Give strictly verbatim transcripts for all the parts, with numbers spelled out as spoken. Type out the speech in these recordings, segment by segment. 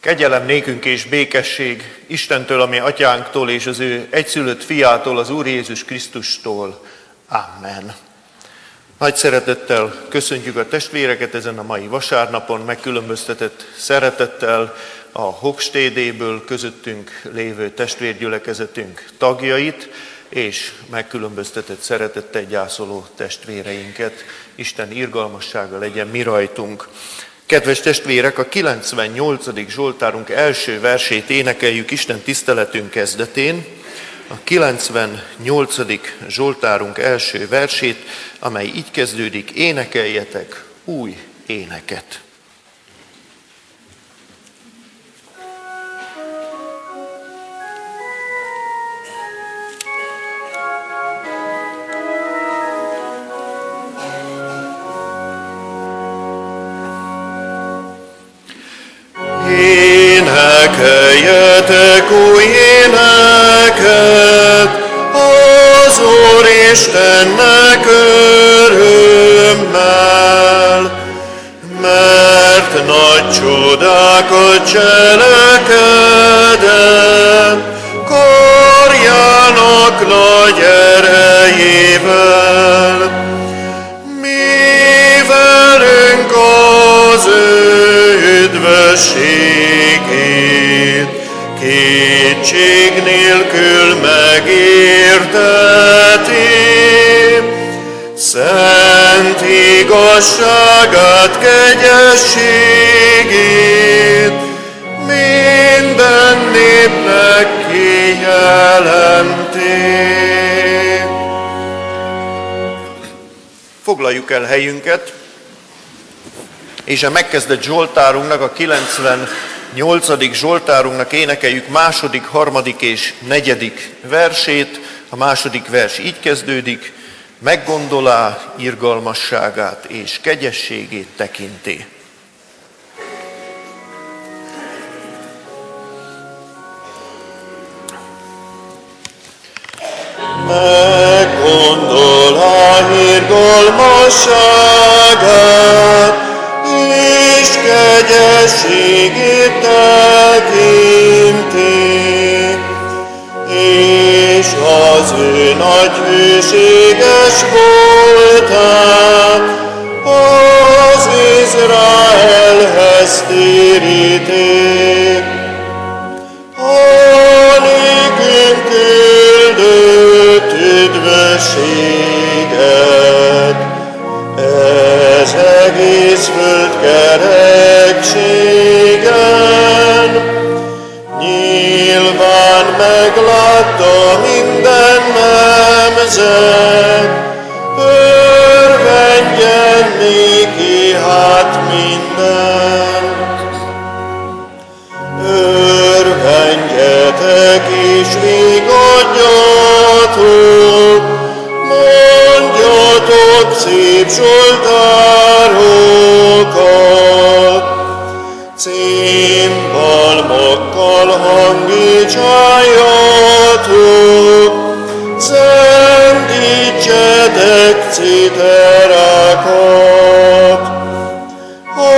Kegyelem nékünk és békesség Istentől, ami atyánktól és az ő egyszülött fiától, az Úr Jézus Krisztustól. Amen. Nagy szeretettel köszöntjük a testvéreket ezen a mai vasárnapon, megkülönböztetett szeretettel a Hogstédéből közöttünk lévő testvérgyülekezetünk tagjait, és megkülönböztetett szeretettel gyászoló testvéreinket. Isten irgalmassága legyen mi rajtunk. Kedves testvérek, a kilencvennyolcadik Zsoltárunk első versét énekeljük Isten tiszteletünk kezdetén. A kilencvennyolcadik Zsoltárunk első versét, amely így kezdődik: énekeljetek új éneket. Énekeljetek új éneket az Úristennek örömmel, mert nagy csodákat cselekedett karjának nagy erejével. Mi velünk az ő üdvösségét kétség nélkül megérteti, szent igazságát, kegyességét minden népnek kijelenti. Foglaljuk el helyünket, és a megkezdett Zsoltárunknak, a kilencvennyolcadik Zsoltárunknak énekeljük második, harmadik és negyedik versét. A második vers így kezdődik: meggondolá irgalmasságát és kegyességét tekinti. Meggondolá irgalmasságát és kegyességét tekinti, és az ő nagy hűséges voltát az Izraelhez téríti. A nékünk küldött üdvösséget ez egész föld kerekségen nyilván meglátta minden nemzet, örvendjen néki hát minden. Örvendjetek és vigadjatok, mondjatok szép zsoltárokat, cimbalmokkal hangicsaljatok, zengítsetek citerákat, a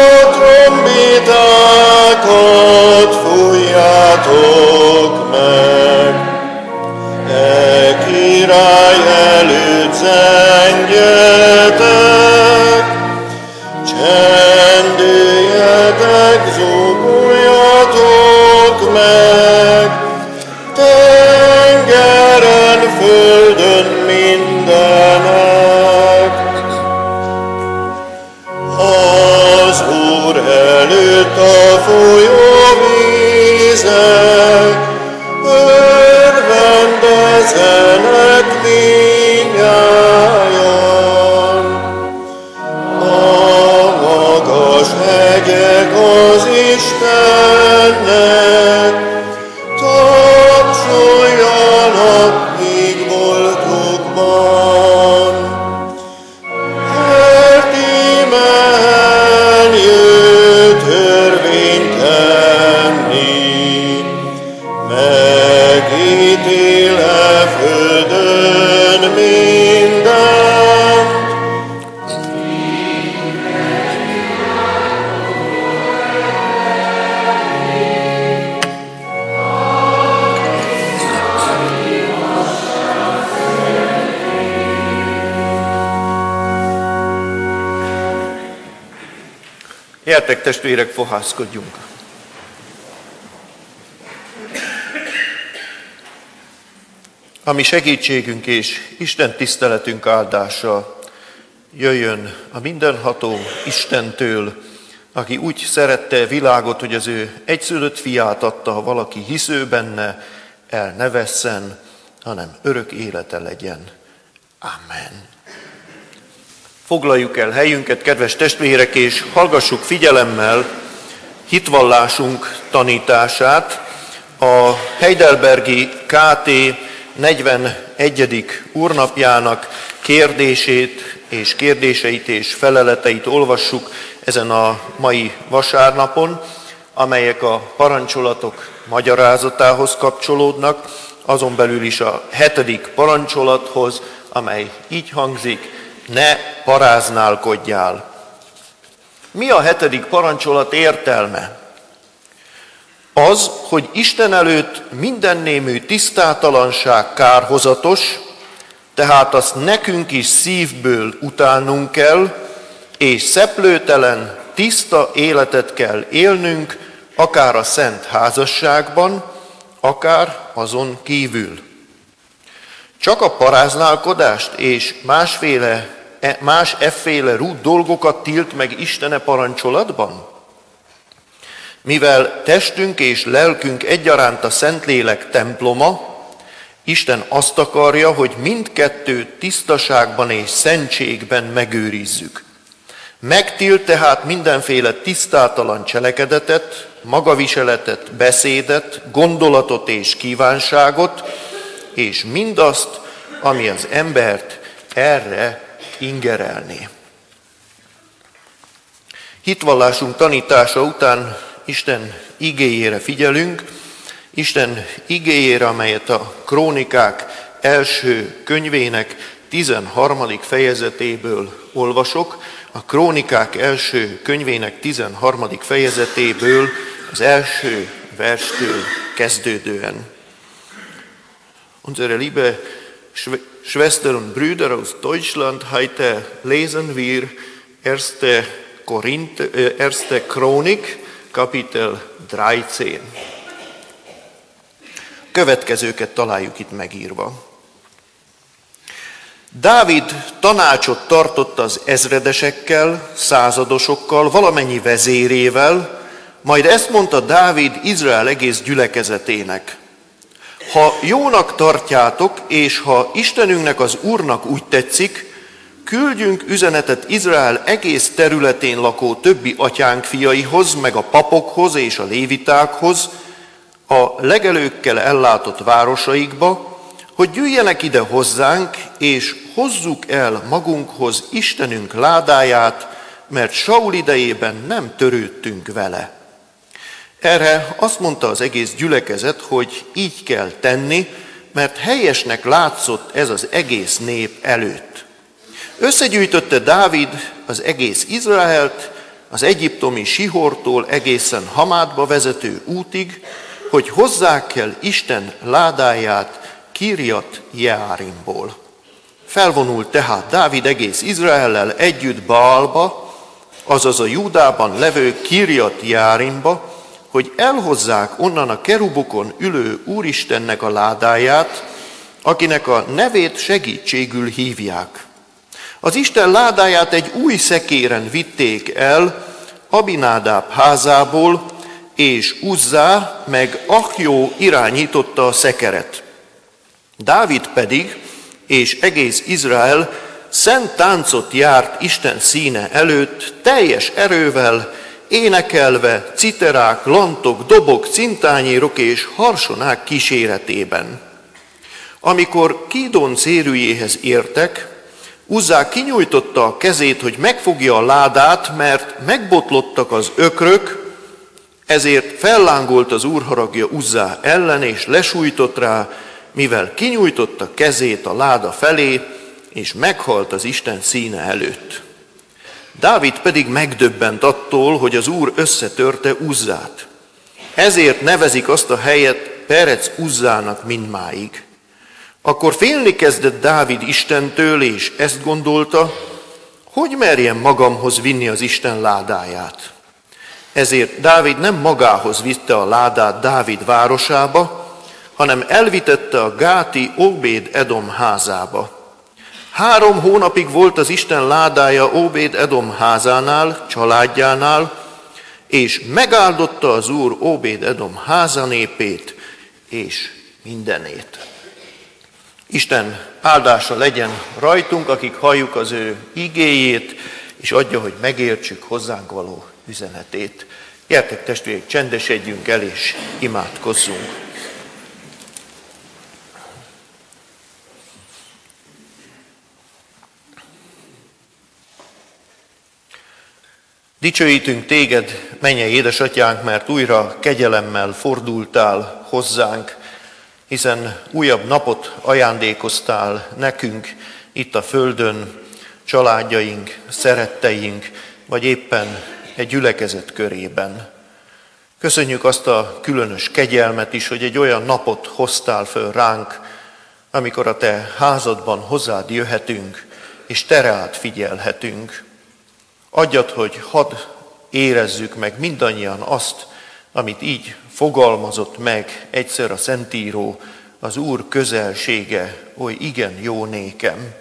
trombitákat fújjátok meg, e király előtt zengjetek, csendüljetek, zúguljatok meg, tengeren, földön mindenek. Az Úr előtt a folyó vízek Gyertek testvérek, fohászkodjunk! A mi segítségünk és Isten tiszteletünk áldása jöjjön a mindenható Istentől, aki úgy szerette világot, hogy az ő egyszülött fiát adta, ha valaki hisző benne, el ne vesszen, hanem örök élete legyen. Amen. Foglaljuk el helyünket, kedves testvérek, és hallgassuk figyelemmel hitvallásunk tanítását, a Heidelbergi ká té negyvenegyedik úrnapjának kérdését és kérdéseit és feleleteit olvassuk ezen a mai vasárnapon, amelyek a parancsolatok magyarázatához kapcsolódnak, azon belül is a hetedik parancsolathoz, amely így hangzik: ne paráználkodjál. Mi a hetedik parancsolat értelme? Az, hogy Isten előtt mindennémű tisztátalanság kárhozatos, tehát azt nekünk is szívből utálnunk kell, és szeplőtelen, tiszta életet kell élnünk, akár a szent házasságban, akár azon kívül. Csak a paráználkodást és másféle, más efféle rút dolgokat tilt meg Istene parancsolatban? Mivel testünk és lelkünk egyaránt a Szentlélek temploma, Isten azt akarja, hogy mindkettőt tisztaságban és szentségben megőrizzük. Megtilt tehát mindenféle tisztátalan cselekedetet, magaviseletet, beszédet, gondolatot és kívánságot, és mindazt, ami az embert erre ingerelné. Hitvallásunk tanítása után Isten igéjére figyelünk, Isten igéjére, amelyet a Krónikák első könyvének tizenharmadik fejezetéből olvasok, a Krónikák első könyvének tizenharmadik fejezetéből az első verstől kezdődően. Unsere liebe Schwestern und Brüder aus Deutschland, heute lesen wir erste. Korinth, erste. Chronik, Kapitel tizenhárom. Következőket találjuk itt megírva. Dávid tanácsot tartott az ezredesekkel, századosokkal, valamennyi vezérével, majd ezt mondta Dávid Izrael egész gyülekezetének: ha jónak tartjátok, és ha Istenünknek, az Úrnak úgy tetszik, küldjünk üzenetet Izrael egész területén lakó többi atyánk fiaihoz, meg a papokhoz és a lévitákhoz, a legelőkkel ellátott városaikba, hogy jöjjenek ide hozzánk, és hozzuk el magunkhoz Istenünk ládáját, mert Saul idejében nem törődtünk vele. Erre azt mondta az egész gyülekezet, hogy így kell tenni, mert helyesnek látszott ez az egész nép előtt. Összegyűjtötte Dávid az egész Izraelt, az egyiptomi Sihortól egészen Hamátba vezető útig, hogy hozzák el Isten ládáját Kirjat Jeárimból. Felvonult tehát Dávid egész Izraellel együtt Baalba, azaz a Júdában levő Kirjat Jeárimba, hogy elhozzák onnan a kerubokon ülő Úristennek a ládáját, akinek a nevét segítségül hívják. Az Isten ládáját egy új szekéren vitték el Abinádáb házából, és Uzzá meg Ahjó irányította a szekeret. Dávid pedig és egész Izrael szent táncot járt Isten színe előtt, teljes erővel, énekelve citerák, lantok, dobok, cintányérok és harsonák kíséretében. Amikor Kídon cérűjéhez értek, Uzzá kinyújtotta a kezét, hogy megfogja a ládát, mert megbotlottak az ökrök, ezért fellángolt az Úr haragja Uzzá ellen, és lesújtott rá, mivel kinyújtotta kezét a láda felé, és meghalt az Isten színe előtt. Dávid pedig megdöbbent attól, hogy az Úr összetörte Uzzát. Ezért nevezik azt a helyet Perec Uzzának mindmáig. Akkor félni kezdett Dávid Istentől, és ezt gondolta, hogy merjem magamhoz vinni az Isten ládáját. Ezért Dávid nem magához vitte a ládát Dávid városába, hanem elvitette a gáti Óbéd Edom házába. Három hónapig volt az Isten ládája Óbéd Edom házánál, családjánál, és megáldotta az Úr Óbéd Edom házanépét és mindenét. Isten áldása legyen rajtunk, akik halljuk az ő igéjét, és adja, hogy megértsük hozzánk való üzenetét. Gyertek testvérek, csendesedjünk el és imádkozzunk. Dicsőítünk téged, mennyei édesatyánk, mert újra kegyelemmel fordultál hozzánk, hiszen újabb napot ajándékoztál nekünk itt a földön, családjaink, szeretteink, vagy éppen egy gyülekezet körében. Köszönjük azt a különös kegyelmet is, hogy egy olyan napot hoztál föl ránk, amikor a te házadban hozzád jöhetünk, és te rád figyelhetünk. Adjad, hogy hadd érezzük meg mindannyian azt, amit így fogalmazott meg egyszer a Szentíró, az Úr közelsége, oly igen jó nékem.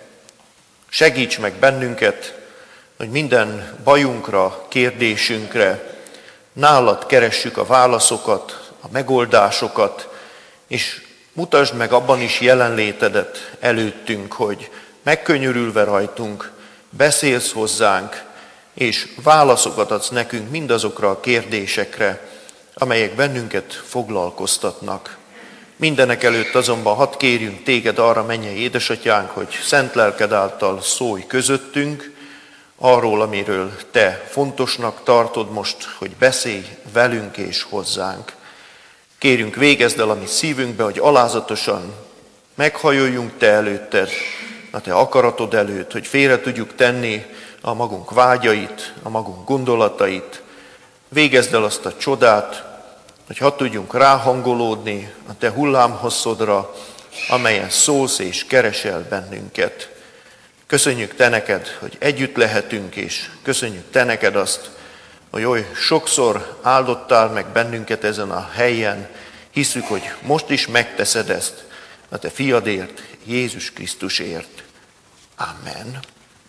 Segíts meg bennünket, hogy minden bajunkra, kérdésünkre nálad keressük a válaszokat, a megoldásokat, és mutasd meg abban is jelenlétedet előttünk, hogy megkönyörülve rajtunk, beszélsz hozzánk, és válaszokat adsz nekünk mindazokra a kérdésekre, amelyek bennünket foglalkoztatnak. Mindenek előtt azonban hadd kérjünk téged arra, mennyei édesatyánk, hogy szent lelked által szólj közöttünk, arról, amiről te fontosnak tartod most, hogy beszélj velünk és hozzánk. Kérünk, végezd el a mi szívünkbe, hogy alázatosan meghajoljunk te előtted, a te akaratod előtt, hogy félre tudjuk tenni a magunk vágyait, a magunk gondolatait. Végezd el azt a csodát, hogy hadd tudjunk ráhangolódni a te hullámhosszodra, amelyen szólsz és keresel bennünket. Köszönjük te neked, hogy együtt lehetünk, és köszönjük te neked azt, hogy oly sokszor áldottál meg bennünket ezen a helyen. Hiszük, hogy most is megteszed ezt a te fiadért, Jézus Krisztusért. Amen.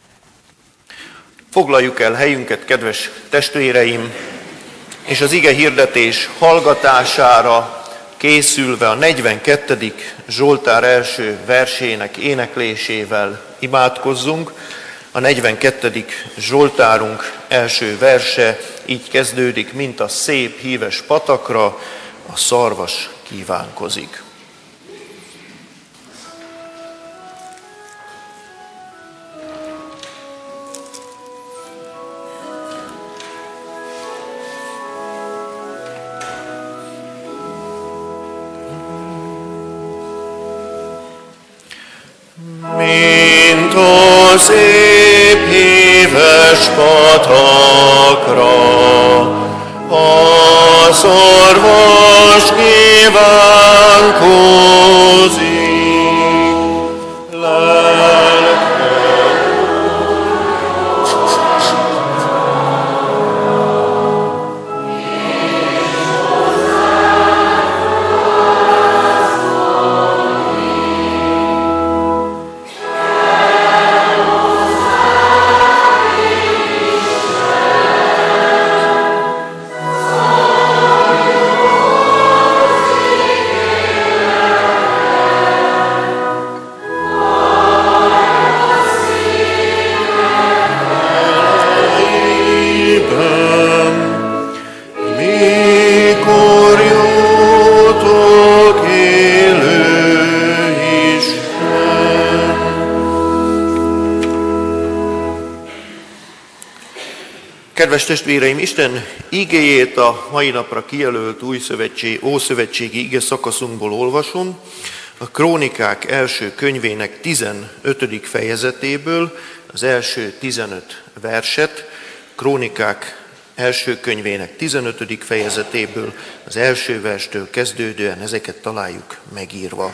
Foglaljuk el helyünket, kedves testvéreim, és az ige hirdetés hallgatására készülve a negyvenkettedik Zsoltár első versének éneklésével imádkozzunk. A negyvenkettedik Zsoltárunk első verse így kezdődik, mint a szép híves patakra, a szarvas kívánkozik. Mint a szép híves patakra, a szarvas kívánkozik. Kedves testvéreim, Isten igéjét a mai napra kijelölt új szövetség, ószövetségi ige szakaszunkból olvasom, a Krónikák első könyvének tizenötödik fejezetéből, az első tizenöt verset, Krónikák első könyvének tizenötödik fejezetéből, az első verstől kezdődően ezeket találjuk megírva.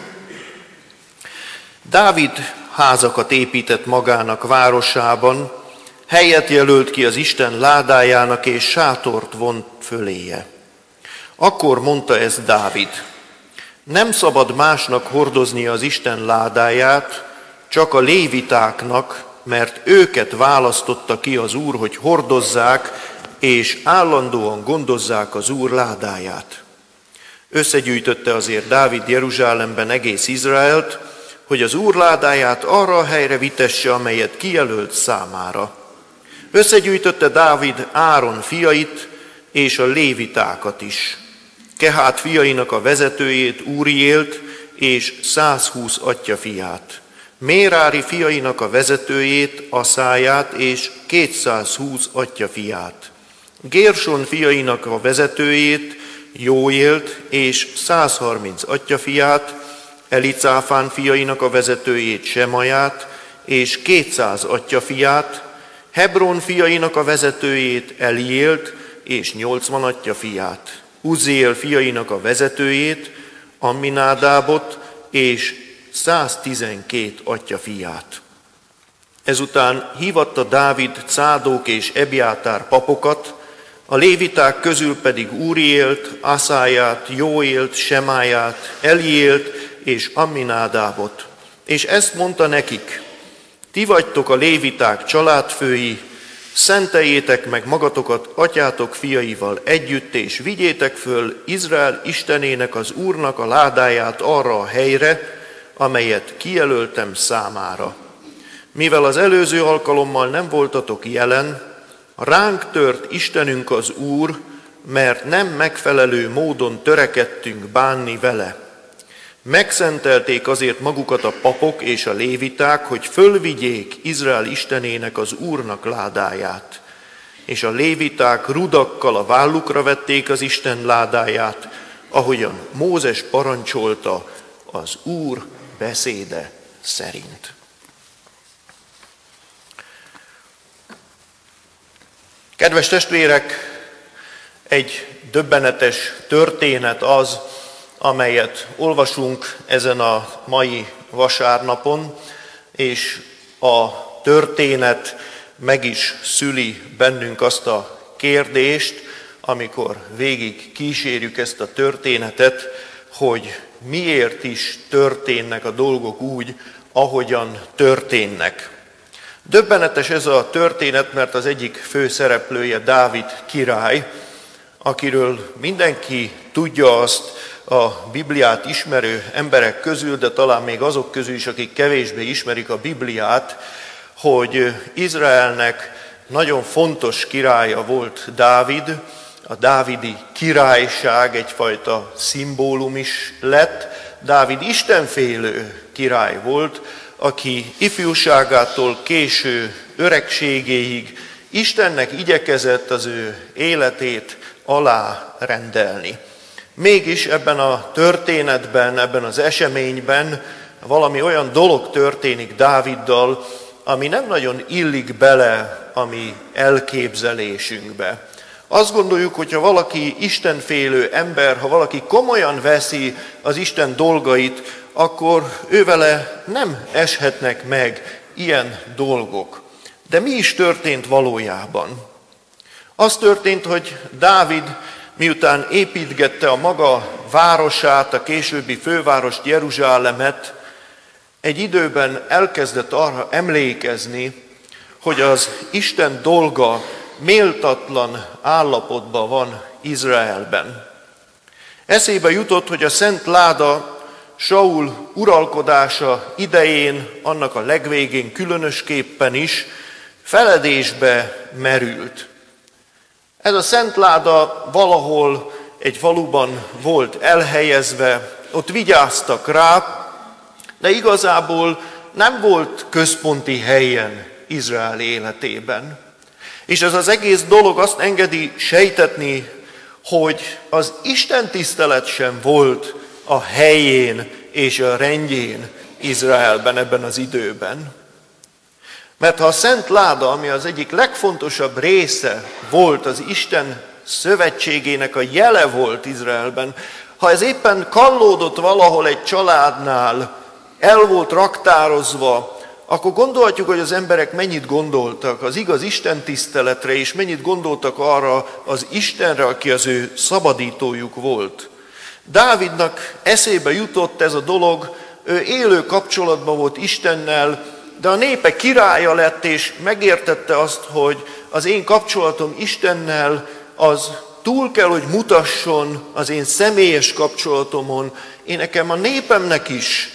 Dávid házakat épített magának városában, helyet jelölt ki az Isten ládájának, és sátort vont föléje. Akkor mondta ezt Dávid: nem szabad másnak hordoznia az Isten ládáját, csak a lévitáknak, mert őket választotta ki az Úr, hogy hordozzák, és állandóan gondozzák az Úr ládáját. Összegyűjtötte azért Dávid Jeruzsálemben egész Izraelt, hogy az Úr ládáját arra a helyre vitesse, amelyet kijelölt számára. Összegyűjtötte Dávid Áron fiait és a lévitákat is, Kehát fiainak a vezetőjét, Úriélt és százhúsz atyjafiát, Mérári fiainak a vezetőjét, Aszáját és kétszázhúsz atyjafiát, Gérson fiainak a vezetőjét, Jóélt és százharminc atyjafiát, Elicáfán fiainak a vezetőjét, Semaját és kétszáz atyjafiát, Hebron fiainak a vezetőjét, Eliélt és nyolcvan atyjafiát, Uzziél fiainak a vezetőjét, Amminádábot és száztizenkét atyjafiát. Ezután hívatta Dávid Cádók és Ebjátár papokat, a léviták közül pedig Úriélt, Aszáját, Jóélt, Semáját, Eliélt és Amminádábot. És ezt mondta nekik: ti vagytok a léviták családfői, szenteljétek meg magatokat atyátok fiaival együtt, és vigyétek föl Izrael Istenének, az Úrnak a ládáját arra a helyre, amelyet kijelöltem számára. Mivel az előző alkalommal nem voltatok jelen, ránk tört Istenünk az Úr, mert nem megfelelő módon törekedtünk bánni vele. Megszentelték azért magukat a papok és a léviták, hogy fölvigyék Izrael Istenének, az Úrnak ládáját. És a léviták rudakkal a vállukra vették az Isten ládáját, ahogyan Mózes parancsolta az Úr beszéde szerint. Kedves testvérek, egy döbbenetes történet az, amelyet olvasunk ezen a mai vasárnapon, és a történet meg is szüli bennünk azt a kérdést, amikor végig kísérjük ezt a történetet, hogy miért is történnek a dolgok úgy, ahogyan történnek. Döbbenetes ez a történet, mert az egyik fő szereplője Dávid király, akiről mindenki tudja azt, a Bibliát ismerő emberek közül, de talán még azok közül is, akik kevésbé ismerik a Bibliát, hogy Izraelnek nagyon fontos királya volt Dávid, a dávidi királyság egyfajta szimbólum is lett. Dávid istenfélő király volt, aki ifjúságától késő öregségéig Istennek igyekezett az ő életét alárendelni. Mégis ebben a történetben, ebben az eseményben valami olyan dolog történik Dáviddal, ami nem nagyon illik bele a mi elképzelésünkbe. Azt gondoljuk, hogy ha valaki istenfélő ember, ha valaki komolyan veszi az Isten dolgait, akkor ővele nem eshetnek meg ilyen dolgok. De mi is történt valójában? Az történt, hogy Dávid, miután építgette a maga városát, a későbbi fővárost, Jeruzsálemet, egy időben elkezdett arra emlékezni, hogy az Isten dolga méltatlan állapotban van Izraelben. Eszébe jutott, hogy a szent láda Saul uralkodása idején, annak a legvégén különösképpen is feledésbe merült. Ez a szent láda valahol egy faluban volt elhelyezve, ott vigyáztak rá, de igazából nem volt központi helyen Izrael életében. És ez az egész dolog azt engedi sejtetni, hogy az Isten tisztelet sem volt a helyén és a rendjén Izraelben ebben az időben. Mert ha a szent láda, ami az egyik legfontosabb része volt, az Isten szövetségének a jele volt Izraelben, ha ez éppen kallódott valahol egy családnál, el volt raktározva, akkor gondolhatjuk, hogy az emberek mennyit gondoltak az igaz Isten tiszteletre, és mennyit gondoltak arra az Istenre, aki az ő szabadítójuk volt. Dávidnak eszébe jutott ez a dolog, ő élő kapcsolatban volt Istennel, de a népe királya lett, és megértette azt, hogy az én kapcsolatom Istennel az túl kell, hogy mutasson az én személyes kapcsolatomon. Én nekem a népemnek is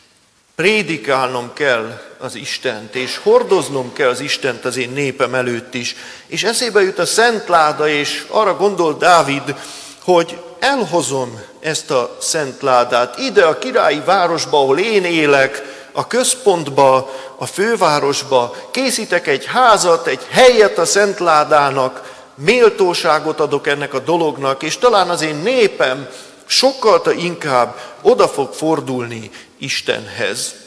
prédikálnom kell az Istent, és hordoznom kell az Istent az én népem előtt is. És eszébe jut a szent láda, és arra gondol Dávid, hogy elhozom ezt a szent ládát ide a királyi városba, ahol én élek, a központba, a fővárosba, készítek egy házat, egy helyet a szent ládának, méltóságot adok ennek a dolognak, és talán az én népem sokkal inkább oda fog fordulni Istenhez.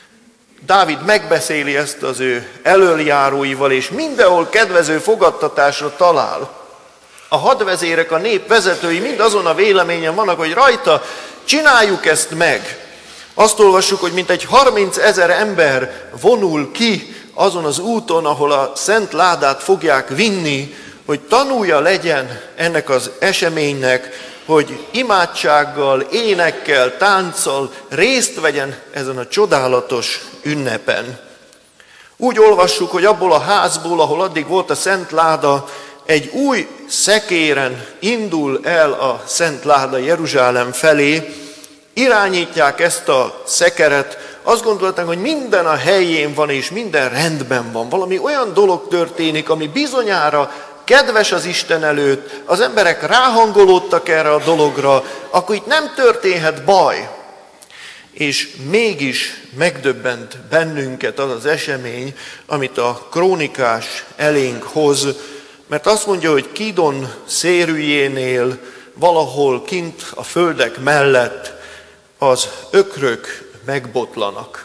Dávid megbeszéli ezt az ő elöljáróival, és mindenhol kedvező fogadtatásra talál. A hadvezérek, a nép vezetői mind azon a véleményen vannak, hogy rajta csináljuk ezt meg. Azt olvassuk, hogy mintegy harmincezer ember vonul ki azon az úton, ahol a szent ládát fogják vinni, hogy tanulja legyen ennek az eseménynek, hogy imádsággal, énekkel, tánccal részt vegyen ezen a csodálatos ünnepen. Úgy olvassuk, hogy abból a házból, ahol addig volt a szent láda, egy új szekéren indul el a szent láda Jeruzsálem felé, irányítják ezt a szekeret, azt gondolták, hogy minden a helyén van, és minden rendben van. Valami olyan dolog történik, ami bizonyára kedves az Isten előtt, az emberek ráhangolódtak erre a dologra, akkor itt nem történhet baj. És mégis megdöbbent bennünket az az esemény, amit a krónikás elénk hoz, mert azt mondja, hogy Kidon szérűjénél, valahol kint a földek mellett az ökrök megbotlanak.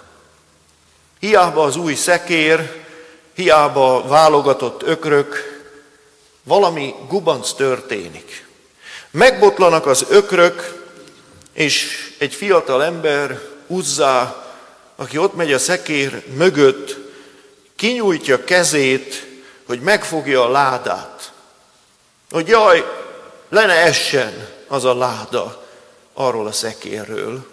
Hiába az új szekér, hiába válogatott ökrök, valami gubanc történik. Megbotlanak az ökrök, és egy fiatal ember, Uzzá, aki ott megy a szekér mögött, kinyújtja kezét, hogy megfogja a ládát. Hogy jaj, le ne essen az a láda arról a szekérről.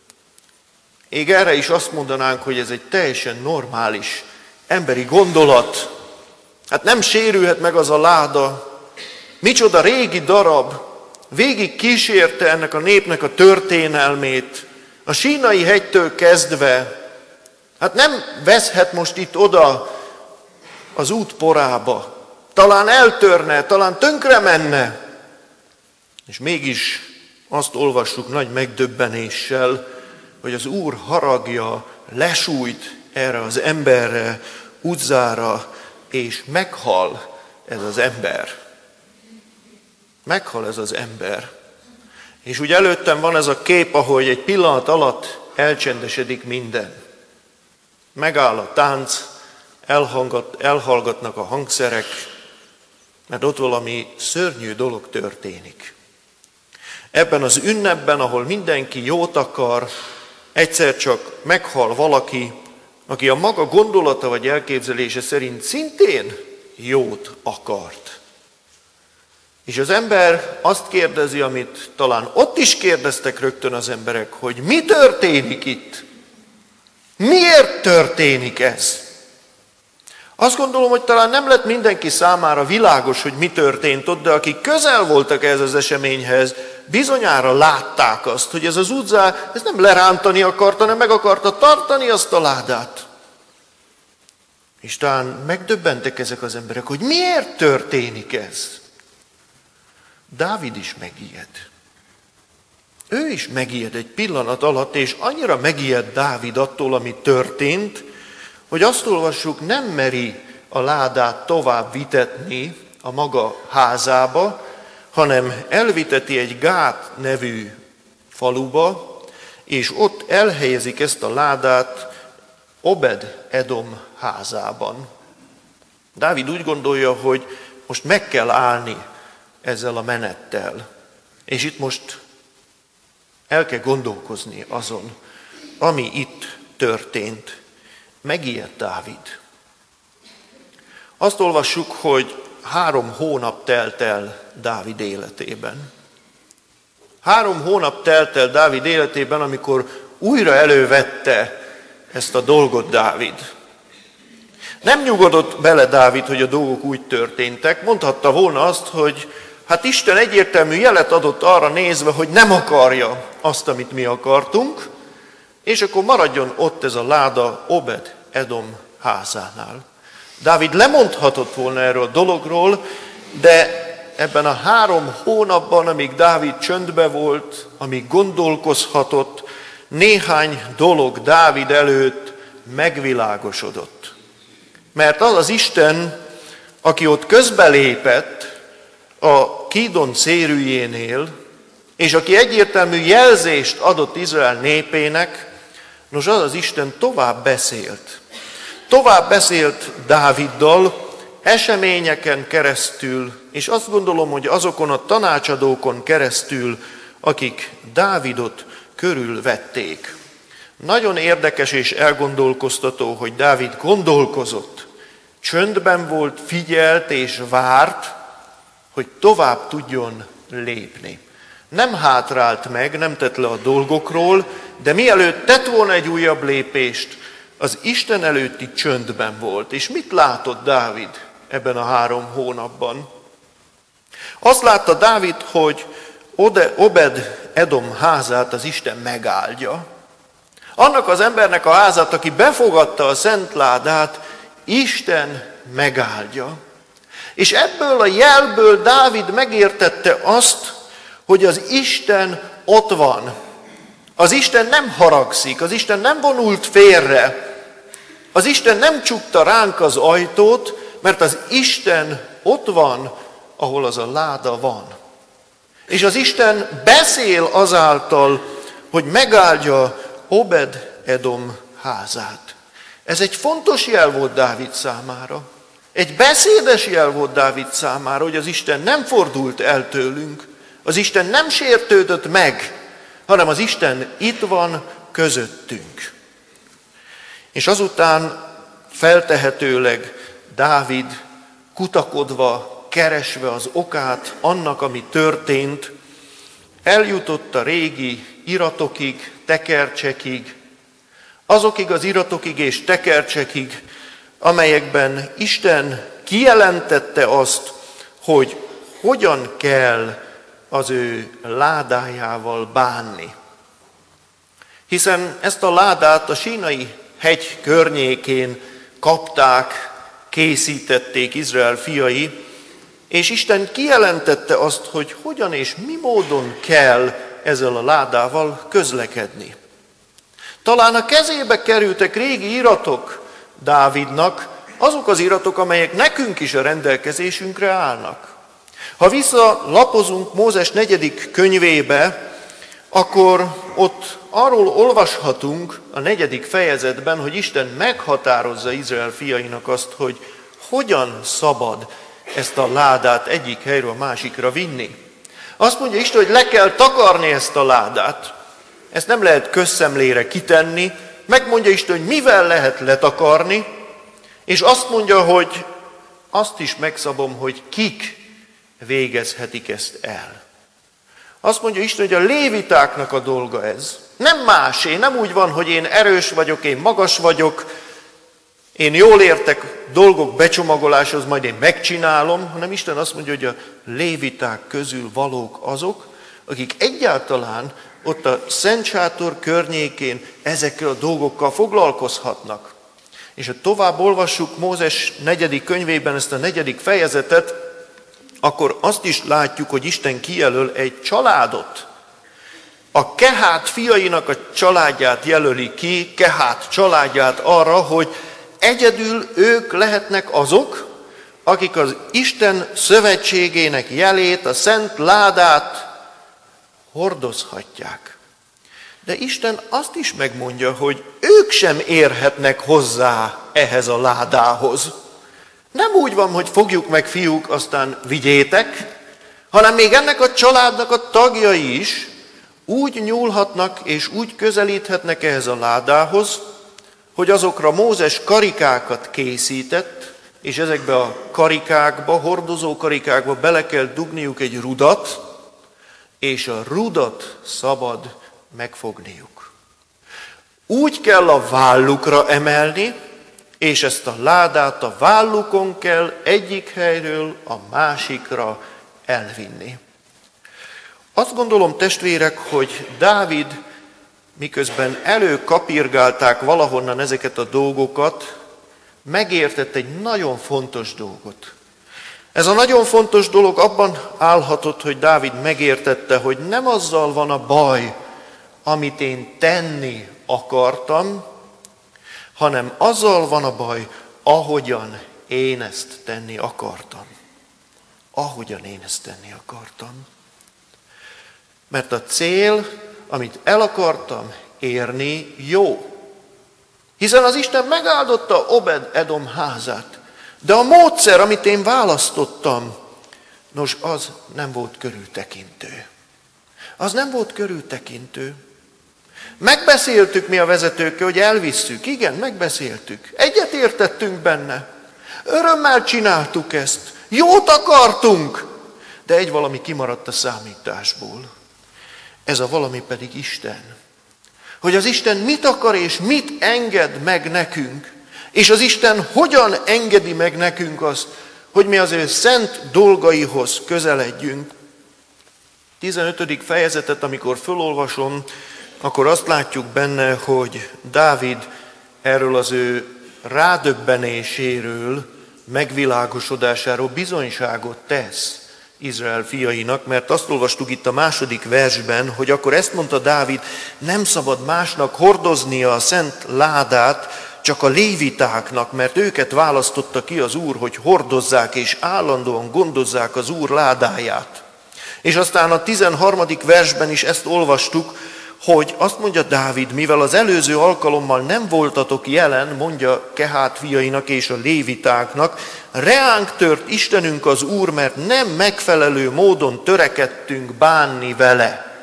Még erre is azt mondanánk, hogy ez egy teljesen normális emberi gondolat. Hát nem sérülhet meg az a láda. Micsoda régi darab, végig kísérte ennek a népnek a történelmét, a Sínai hegytől kezdve. Hát nem veszhet most itt oda az út porába. Talán eltörne, talán tönkre menne. És mégis azt olvassuk nagy megdöbbenéssel, hogy az Úr haragja lesújt erre az emberre, Uzzára, és meghal ez az ember. Meghal ez az ember. És úgy előttem van ez a kép, ahogy egy pillanat alatt elcsendesedik minden. Megáll a tánc, elhangat, elhallgatnak a hangszerek, mert ott valami szörnyű dolog történik. Ebben az ünnepben, ahol mindenki jót akar, egyszer csak meghal valaki, aki a maga gondolata vagy elképzelése szerint szintén jót akart. És az ember azt kérdezi, amit talán ott is kérdeztek rögtön az emberek, hogy mi történik itt? Miért történik ez? Azt gondolom, hogy talán nem lett mindenki számára világos, hogy mi történt ott, de akik közel voltak ehhez az eseményhez, bizonyára látták azt, hogy ez az Uzzá, ez nem lerántani akarta, hanem meg akarta tartani azt a ládát. És talán megdöbbentek ezek az emberek, hogy miért történik ez? Dávid is megijed. Ő is megijed egy pillanat alatt, és annyira megijed Dávid attól, ami történt, hogy azt olvassuk, nem meri a ládát tovább vitetni a maga házába, hanem elviteti egy Gát nevű faluba, és ott elhelyezik ezt a ládát Obed Edom házában. Dávid úgy gondolja, hogy most meg kell állni ezzel a menettel. És itt most el kell gondolkozni azon, ami itt történt. Megijedt Dávid. Azt olvassuk, hogy három hónap telt el Dávid életében. Három hónap telt el Dávid életében, amikor újra elővette ezt a dolgot Dávid. Nem nyugodott bele Dávid, hogy a dolgok úgy történtek. Mondhatta volna azt, hogy hát Isten egyértelmű jelet adott arra nézve, hogy nem akarja azt, amit mi akartunk, és akkor maradjon ott ez a láda Obed Edom házánál. Dávid lemondhatott volna erről a dologról, de ebben a három hónapban, amíg Dávid csöndbe volt, amíg gondolkozhatott, néhány dolog Dávid előtt megvilágosodott. Mert az az Isten, aki ott közbelépett a Kídon szérűjénél, és aki egyértelmű jelzést adott Izrael népének, nos, az az Isten tovább beszélt. Tovább beszélt Dáviddal, eseményeken keresztül, és azt gondolom, hogy azokon a tanácsadókon keresztül, akik Dávidot körülvették. Nagyon érdekes és elgondolkoztató, hogy Dávid gondolkozott, csöndben volt, figyelt és várt, hogy tovább tudjon lépni. Nem hátrált meg, nem tett le a dolgokról, de mielőtt tett volna egy újabb lépést, az Isten előtti csöndben volt. És mit látott Dávid ebben a három hónapban? Azt látta Dávid, hogy Obed Edom házát az Isten megáldja. Annak az embernek a házát, aki befogadta a szent ládát, Isten megáldja. És ebből a jelből Dávid megértette azt, hogy az Isten ott van. Az Isten nem haragszik, az Isten nem vonult félre, az Isten nem csukta ránk az ajtót, mert az Isten ott van, ahol az a láda van. És az Isten beszél azáltal, hogy megáldja Obed Edom házát. Ez egy fontos jel volt Dávid számára. Egy beszédes jel volt Dávid számára, hogy az Isten nem fordult el tőlünk, az Isten nem sértődött meg, hanem az Isten itt van közöttünk. És azután feltehetőleg Dávid kutakodva, keresve az okát annak, ami történt, eljutott a régi iratokig, tekercsekig, azokig az iratokig és tekercsekig, amelyekben Isten kijelentette azt, hogy hogyan kell az ő ládájával bánni. Hiszen ezt a ládát a Sínai hegy környékén kapták, készítették Izrael fiai, és Isten kijelentette azt, hogy hogyan és mi módon kell ezzel a ládával közlekedni. Talán a kezébe kerültek régi iratok Dávidnak, azok az iratok, amelyek nekünk is a rendelkezésünkre állnak. Ha visszalapozunk Mózes negyedik könyvébe, akkor ott arról olvashatunk a negyedik fejezetben, hogy Isten meghatározza Izrael fiainak azt, hogy hogyan szabad ezt a ládát egyik helyről a másikra vinni. Azt mondja Isten, hogy le kell takarni ezt a ládát. Ezt nem lehet közszemlére kitenni. Megmondja Isten, hogy mivel lehet letakarni, és azt mondja, hogy azt is megszabom, hogy kik végezhetik ezt el. Azt mondja Isten, hogy a lévitáknak a dolga ez. Nem másé, nem úgy van, hogy én erős vagyok, én magas vagyok, én jól értek dolgok becsomagoláshoz, majd én megcsinálom, hanem Isten azt mondja, hogy a léviták közül valók azok, akik egyáltalán ott a Szent Sátor környékén ezekkel a dolgokkal foglalkozhatnak. És ha tovább olvassuk Mózes negyedik könyvében ezt a negyedik fejezetet, akkor azt is látjuk, hogy Isten kijelöl egy családot. A Kehát fiainak a családját jelöli ki, Kehát családját arra, hogy egyedül ők lehetnek azok, akik az Isten szövetségének jelét, a szent ládát hordozhatják. De Isten azt is megmondja, hogy ők sem érhetnek hozzá ehhez a ládához. Nem úgy van, hogy fogjuk meg, fiúk, aztán vigyétek, hanem még ennek a családnak a tagjai is úgy nyúlhatnak és úgy közelíthetnek ehhez a ládához, hogy azokra Mózes karikákat készített, és ezekbe a karikákba, hordozó karikákba bele kell dugniuk egy rudat, és a rudat szabad megfogniuk. Úgy kell a vállukra emelni, és ezt a ládát a vállukon kell egyik helyről a másikra elvinni. Azt gondolom, testvérek, hogy Dávid, miközben előkapirgálták valahonnan ezeket a dolgokat, megértett egy nagyon fontos dolgot. Ez a nagyon fontos dolog abban állhatott, hogy Dávid megértette, hogy nem azzal van a baj, amit én tenni akartam, hanem azzal van a baj, ahogyan én ezt tenni akartam. Ahogyan én ezt tenni akartam. Mert a cél, amit el akartam érni, jó. Hiszen az Isten megáldotta Obed-Edom házát. De a módszer, amit én választottam, nos, az nem volt körültekintő. Az nem volt körültekintő. Megbeszéltük mi a vezetőkkel, hogy elvisszük. Igen, megbeszéltük. Egyet értettünk benne. Örömmel csináltuk ezt. Jót akartunk. De egy valami kimaradt a számításból. Ez a valami pedig Isten. Hogy az Isten mit akar és mit enged meg nekünk. És az Isten hogyan engedi meg nekünk azt, hogy mi az ő szent dolgaihoz közeledjünk. tizenötödik fejezetet, amikor fölolvasom, akkor azt látjuk benne, hogy Dávid erről az ő rádöbbenéséről, megvilágosodásáról bizonyságot tesz Izrael fiainak, mert azt olvastuk itt a második versben, hogy akkor ezt mondta Dávid, nem szabad másnak hordoznia a szent ládát, csak a lévitáknak, mert őket választotta ki az Úr, hogy hordozzák és állandóan gondozzák az Úr ládáját. És aztán a tizenharmadik versben is ezt olvastuk, hogy azt mondja Dávid, mivel az előző alkalommal nem voltatok jelen, mondja Kehát fiainak és a lévitáknak, reánk tört Istenünk az Úr, mert nem megfelelő módon törekedtünk bánni vele.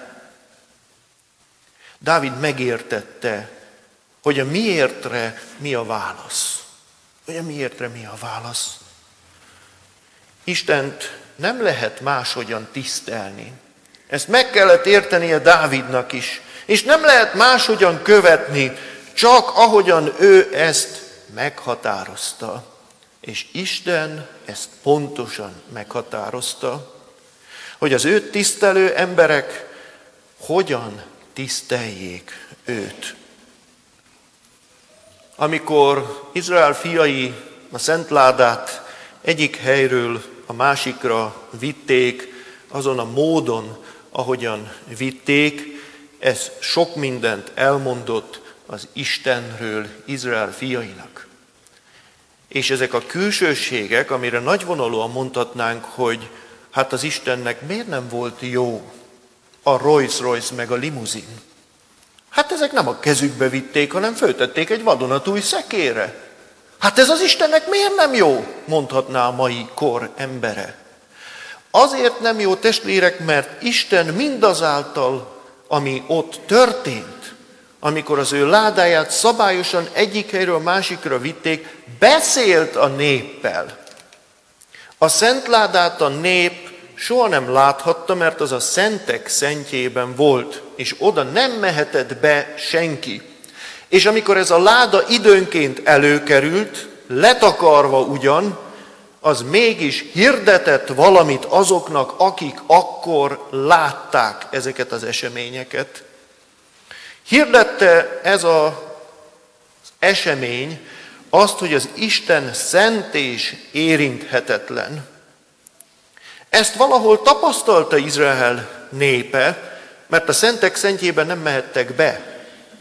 Dávid megértette, hogy a miértre mi a válasz. Hogy a miértre mi a válasz. Istent nem lehet máshogyan tisztelni. Ezt meg kellett értenie Dávidnak is. És nem lehet máshogyan követni, csak ahogyan ő ezt meghatározta. És Isten ezt pontosan meghatározta, hogy az őt tisztelő emberek hogyan tiszteljék őt. Amikor Izrael fiai a szent ládát egyik helyről a másikra vitték, azon a módon, ahogyan vitték, ez sok mindent elmondott az Istenről Izrael fiainak. És ezek a külsőségek, amire nagyvonalúan mondhatnánk, hogy hát az Istennek miért nem volt jó a Rolls-Royce meg a limuzin? Hát ezek nem a kezükbe vitték, hanem föltették egy vadonatúj szekérre. Hát ez az Istennek miért nem jó, mondhatná a mai kor embere. Azért nem jó, testvérek, mert Isten mindazáltal, ami ott történt, amikor az ő ládáját szabályosan egyik helyről a másikra vitték, beszélt a néppel. A szent ládát a nép soha nem láthatta, mert az a szentek szentjében volt, és oda nem mehetett be senki. És amikor ez a láda időnként előkerült, letakarva ugyan, az mégis hirdetett valamit azoknak, akik akkor látták ezeket az eseményeket. Hirdette ez az esemény azt, hogy az Isten szent és érinthetetlen. Ezt valahol tapasztalta Izrael népe, mert a szentek szentjében nem mehettek be.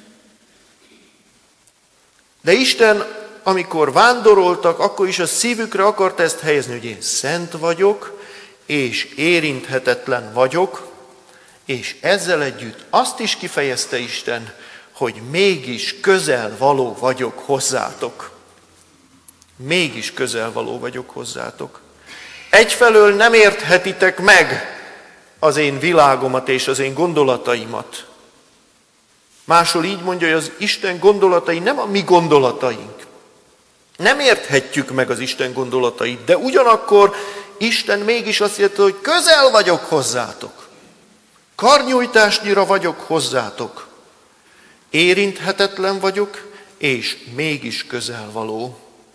De Isten, amikor vándoroltak, akkor is a szívükre akarta ezt helyezni, hogy én szent vagyok, és érinthetetlen vagyok, és ezzel együtt azt is kifejezte Isten, hogy mégis közel való vagyok hozzátok. Mégis közel való vagyok hozzátok. Egyfelől nem érthetitek meg az én világomat és az én gondolataimat. Máshol így mondja, hogy az Isten gondolatai nem a mi gondolataink. Nem érthetjük meg az Isten gondolatait, de ugyanakkor Isten mégis azt mondja, hogy közel vagyok hozzátok. Karnyújtásnyira vagyok hozzátok. Érinthetetlen vagyok, és mégis közelvaló.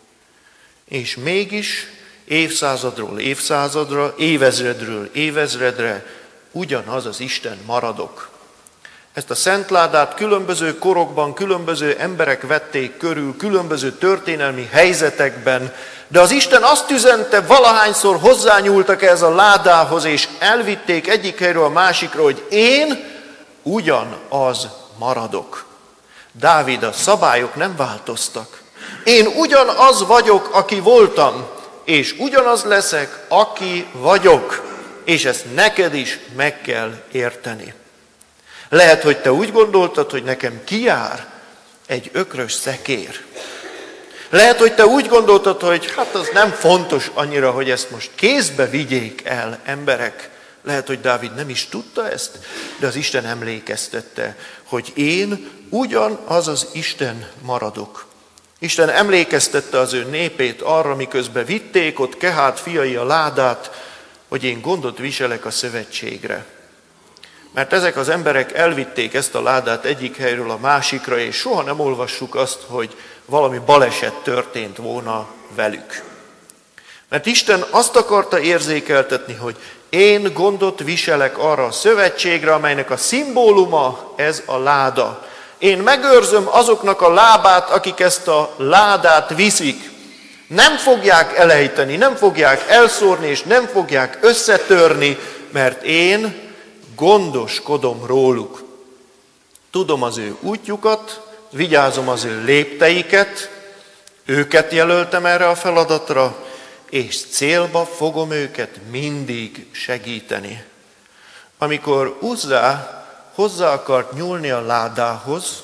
És mégis évszázadról évszázadra, évezredről évezredre ugyanaz az Isten maradok. Ezt a szentládát különböző korokban, különböző emberek vették körül, különböző történelmi helyzetekben, de az Isten azt üzente, valahányszor hozzányúltak ez a ládához, és elvitték egyik helyről a másikra, hogy én ugyanaz maradok. Dávid, a szabályok nem változtak. Én ugyanaz vagyok, aki voltam, és ugyanaz leszek, aki vagyok, és ezt neked is meg kell érteni. Lehet, hogy te úgy gondoltad, hogy nekem kijár egy ökrös szekér. Lehet, hogy te úgy gondoltad, hogy hát az nem fontos annyira, hogy ezt most kézbe vigyék el emberek. Lehet, hogy Dávid nem is tudta ezt, de az Isten emlékeztette, hogy én ugyanaz az Isten maradok. Isten emlékeztette az ő népét arra, miközben vitték ott Kehát fiai a ládát, hogy én gondot viselek a szövetségre. Mert ezek az emberek elvitték ezt a ládát egyik helyről a másikra, és soha nem olvassuk azt, hogy valami baleset történt volna velük. Mert Isten azt akarta érzékeltetni, hogy én gondot viselek arra a szövetségre, amelynek a szimbóluma ez a láda. Én megőrzöm azoknak a lábát, akik ezt a ládát viszik. Nem fogják elejteni, nem fogják elszórni, és nem fogják összetörni, mert én gondoskodom róluk. Tudom az ő útjukat, vigyázom az ő lépteiket, őket jelöltem erre a feladatra, és célba fogom őket mindig segíteni. Amikor Uzzá hozzá akart nyúlni a ládához,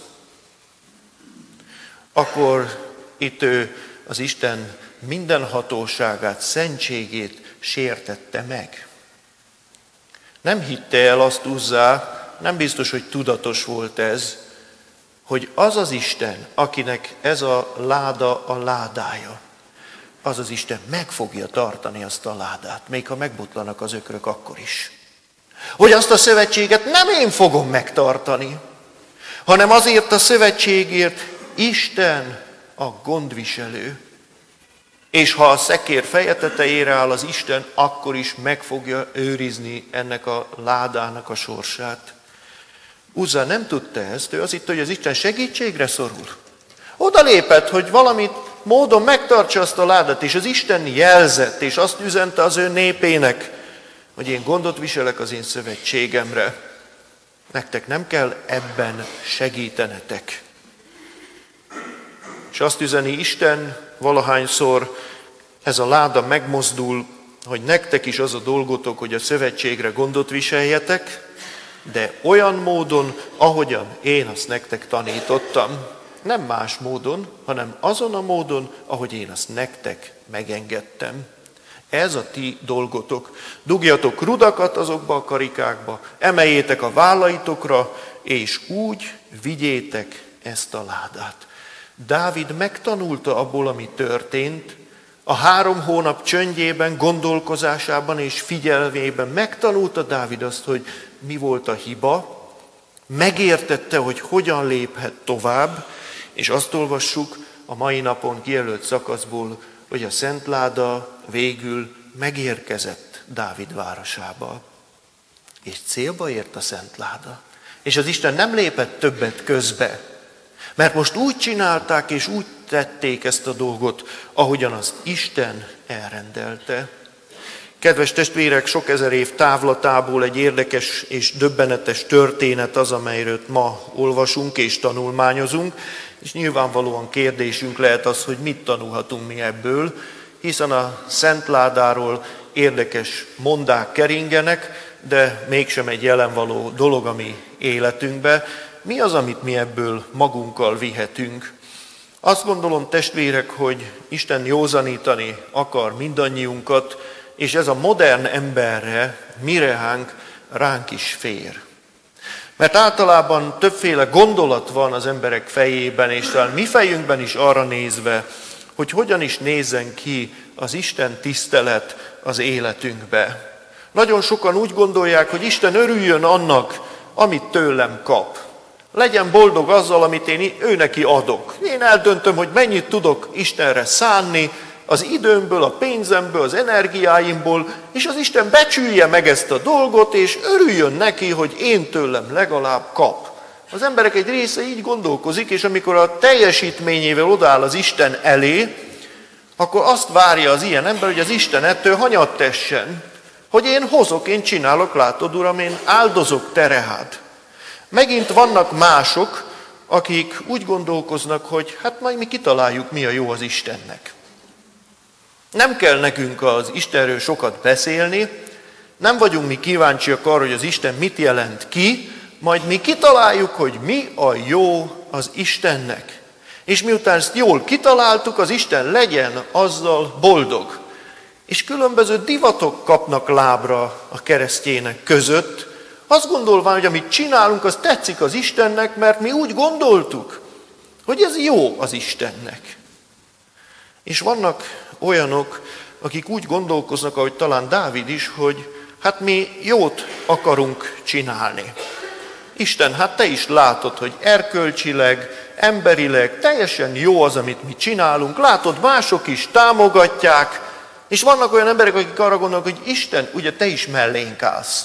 akkor itt ő az Isten mindenhatóságát, szentségét sértette meg. Nem hitte el azt Uzzá, nem biztos, hogy tudatos volt ez, hogy az az Isten, akinek ez a láda a ládája, az az Isten meg fogja tartani azt a ládát, még ha megbotlanak az ökrök akkor is. Hogy azt a szövetséget nem én fogom megtartani, hanem azért a szövetségért Isten a gondviselő. És ha a szekér feje tetejére áll az Isten, akkor is meg fogja őrizni ennek a ládának a sorsát. Uzzá nem tudta ezt, ő azt hitte, hogy az Isten segítségre szorul. Oda lépett, hogy valamit módon megtartsa azt a ládát, és az Isten jelzett, és azt üzente az ő népének, hogy én gondot viselek az én szövetségemre. Nektek nem kell ebben segítenetek. És azt üzeni Isten, valahányszor ez a láda megmozdul, hogy nektek is az a dolgotok, hogy a szövetségre gondot viseljetek, de olyan módon, ahogyan én azt nektek tanítottam. Nem más módon, hanem azon a módon, ahogy én azt nektek megengedtem. Ez a ti dolgotok. Dugjatok rudakat azokba a karikákba, emeljétek a vállaitokra, és úgy vigyétek ezt a ládát. Dávid megtanulta abból, ami történt, a három hónap csöndjében, gondolkozásában és figyelmében megtanulta Dávid azt, hogy mi volt a hiba, megértette, hogy hogyan léphet tovább, és azt olvassuk a mai napon kijelölt szakaszból, hogy a szentláda végül megérkezett Dávid városába. És célba ért a szentláda. És az Isten nem lépett többet közbe, mert most úgy csinálták és úgy tették ezt a dolgot, ahogyan az Isten elrendelte. Kedves testvérek, sok ezer év távlatából egy érdekes és döbbenetes történet az, amelyről ma olvasunk és tanulmányozunk, és nyilvánvalóan kérdésünk lehet az, hogy mit tanulhatunk mi ebből, hiszen a szentládáról érdekes mondák keringenek, de mégsem egy jelenvaló dolog a mi életünkbe. Mi az, amit mi ebből magunkkal vihetünk? Azt gondolom, testvérek, hogy Isten józanítani akar mindannyiunkat, és ez a modern emberre, mirehánk, ránk is fér. Mert általában többféle gondolat van az emberek fejében, és talán mi fejünkben is arra nézve, hogy hogyan is nézzen ki az Isten tisztelet az életünkbe. Nagyon sokan úgy gondolják, hogy Isten örüljön annak, amit tőlem kap. Legyen boldog azzal, amit én ő neki adok. Én eldöntöm, hogy mennyit tudok Istenre szánni, az időmből, a pénzemből, az energiáimból, és az Isten becsülje meg ezt a dolgot, és örüljön neki, hogy én tőlem legalább kap. Az emberek egy része így gondolkozik, és amikor a teljesítményével odaáll az Isten elé, akkor azt várja az ilyen ember, hogy az Isten ettől hanyat tessen, hogy én hozok, én csinálok, látod Uram, én áldozok terehád. Megint vannak mások, akik úgy gondolkoznak, hogy hát majd mi kitaláljuk, mi a jó az Istennek. Nem kell nekünk az Istenről sokat beszélni, nem vagyunk mi kíváncsiak arra, hogy az Isten mit jelent ki, majd mi kitaláljuk, hogy mi a jó az Istennek. És miután ezt jól kitaláltuk, az Isten legyen azzal boldog. És különböző divatok kapnak lábra a keresztjének között, azt gondolván, hogy amit csinálunk, az tetszik az Istennek, mert mi úgy gondoltuk, hogy ez jó az Istennek. És vannak olyanok, akik úgy gondolkoznak, ahogy talán Dávid is, hogy hát mi jót akarunk csinálni. Isten, hát te is látod, hogy erkölcsileg, emberileg teljesen jó az, amit mi csinálunk. Látod, mások is támogatják, és vannak olyan emberek, akik arra gondolnak, hogy Isten, ugye te is mellénk állsz.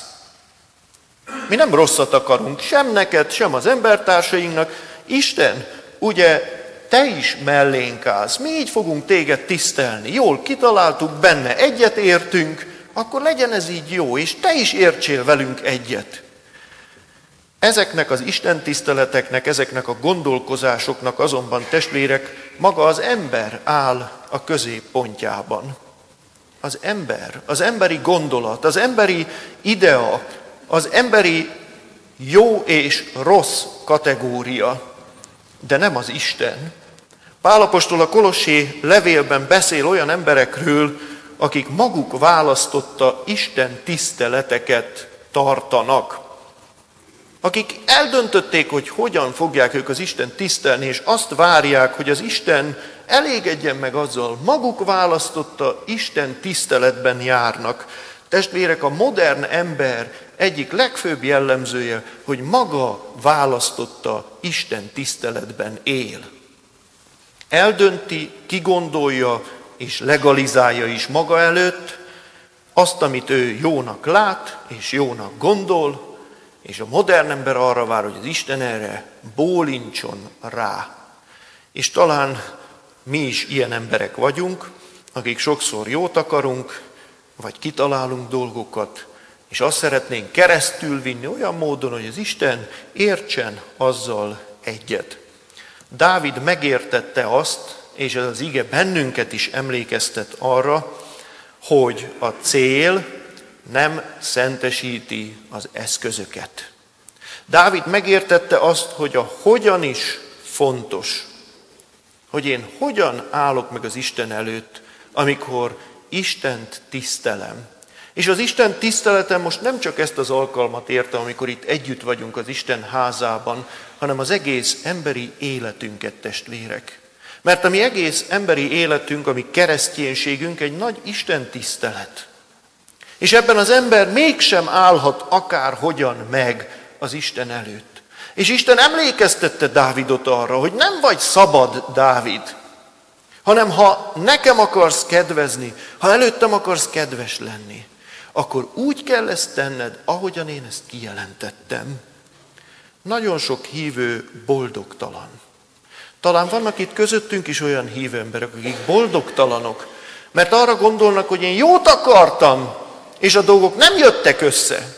Mi nem rosszat akarunk, sem neked, sem az embertársainknak. Isten, ugye te is mellénk állsz, mi így fogunk téged tisztelni. Jól kitaláltuk, benne egyet értünk, akkor legyen ez így jó, és te is értsél velünk egyet. Ezeknek az Isten tiszteleteknek, ezeknek a gondolkozásoknak azonban, testvérek, maga az ember áll a középpontjában. Az ember, az emberi gondolat, az emberi idea, az emberi jó és rossz kategória, de nem az Isten. Pál apostol a Kolossé levélben beszél olyan emberekről, akik maguk választotta Isten tiszteleteket tartanak. Akik eldöntötték, hogy hogyan fogják ők az Isten tisztelni, és azt várják, hogy az Isten elégedjen meg azzal, maguk választotta Isten tiszteletben járnak. Testvérek, a modern ember egyik legfőbb jellemzője, hogy maga választotta Isten tiszteletben él. Eldönti, kigondolja és legalizálja is maga előtt azt, amit ő jónak lát és jónak gondol, és a modern ember arra vár, hogy az Isten erre bólincson rá. És talán mi is ilyen emberek vagyunk, akik sokszor jót akarunk, vagy kitalálunk dolgokat, és azt szeretnénk keresztül vinni olyan módon, hogy az Isten értsen azzal egyet. Dávid megértette azt, és ez az ige bennünket is emlékeztet arra, hogy a cél nem szentesíti az eszközöket. Dávid megértette azt, hogy a hogyan is fontos, hogy én hogyan állok meg az Isten előtt, amikor Istent tisztelem. És az Isten tiszteletem most nem csak ezt az alkalmat értem, amikor itt együtt vagyunk az Isten házában, hanem az egész emberi életünket, testvérek. Mert a mi egész emberi életünk, a mi kereszténységünk egy nagy Isten tisztelet. És ebben az ember mégsem állhat akárhogyan meg az Isten előtt. És Isten emlékeztette Dávidot arra, hogy nem vagy szabad, Dávid, hanem ha nekem akarsz kedvezni, ha előttem akarsz kedves lenni, akkor úgy kell ezt tenned, ahogyan én ezt kijelentettem. Nagyon sok hívő boldogtalan. Talán vannak itt közöttünk is olyan hívő emberek, akik boldogtalanok, mert arra gondolnak, hogy én jót akartam, és a dolgok nem jöttek össze.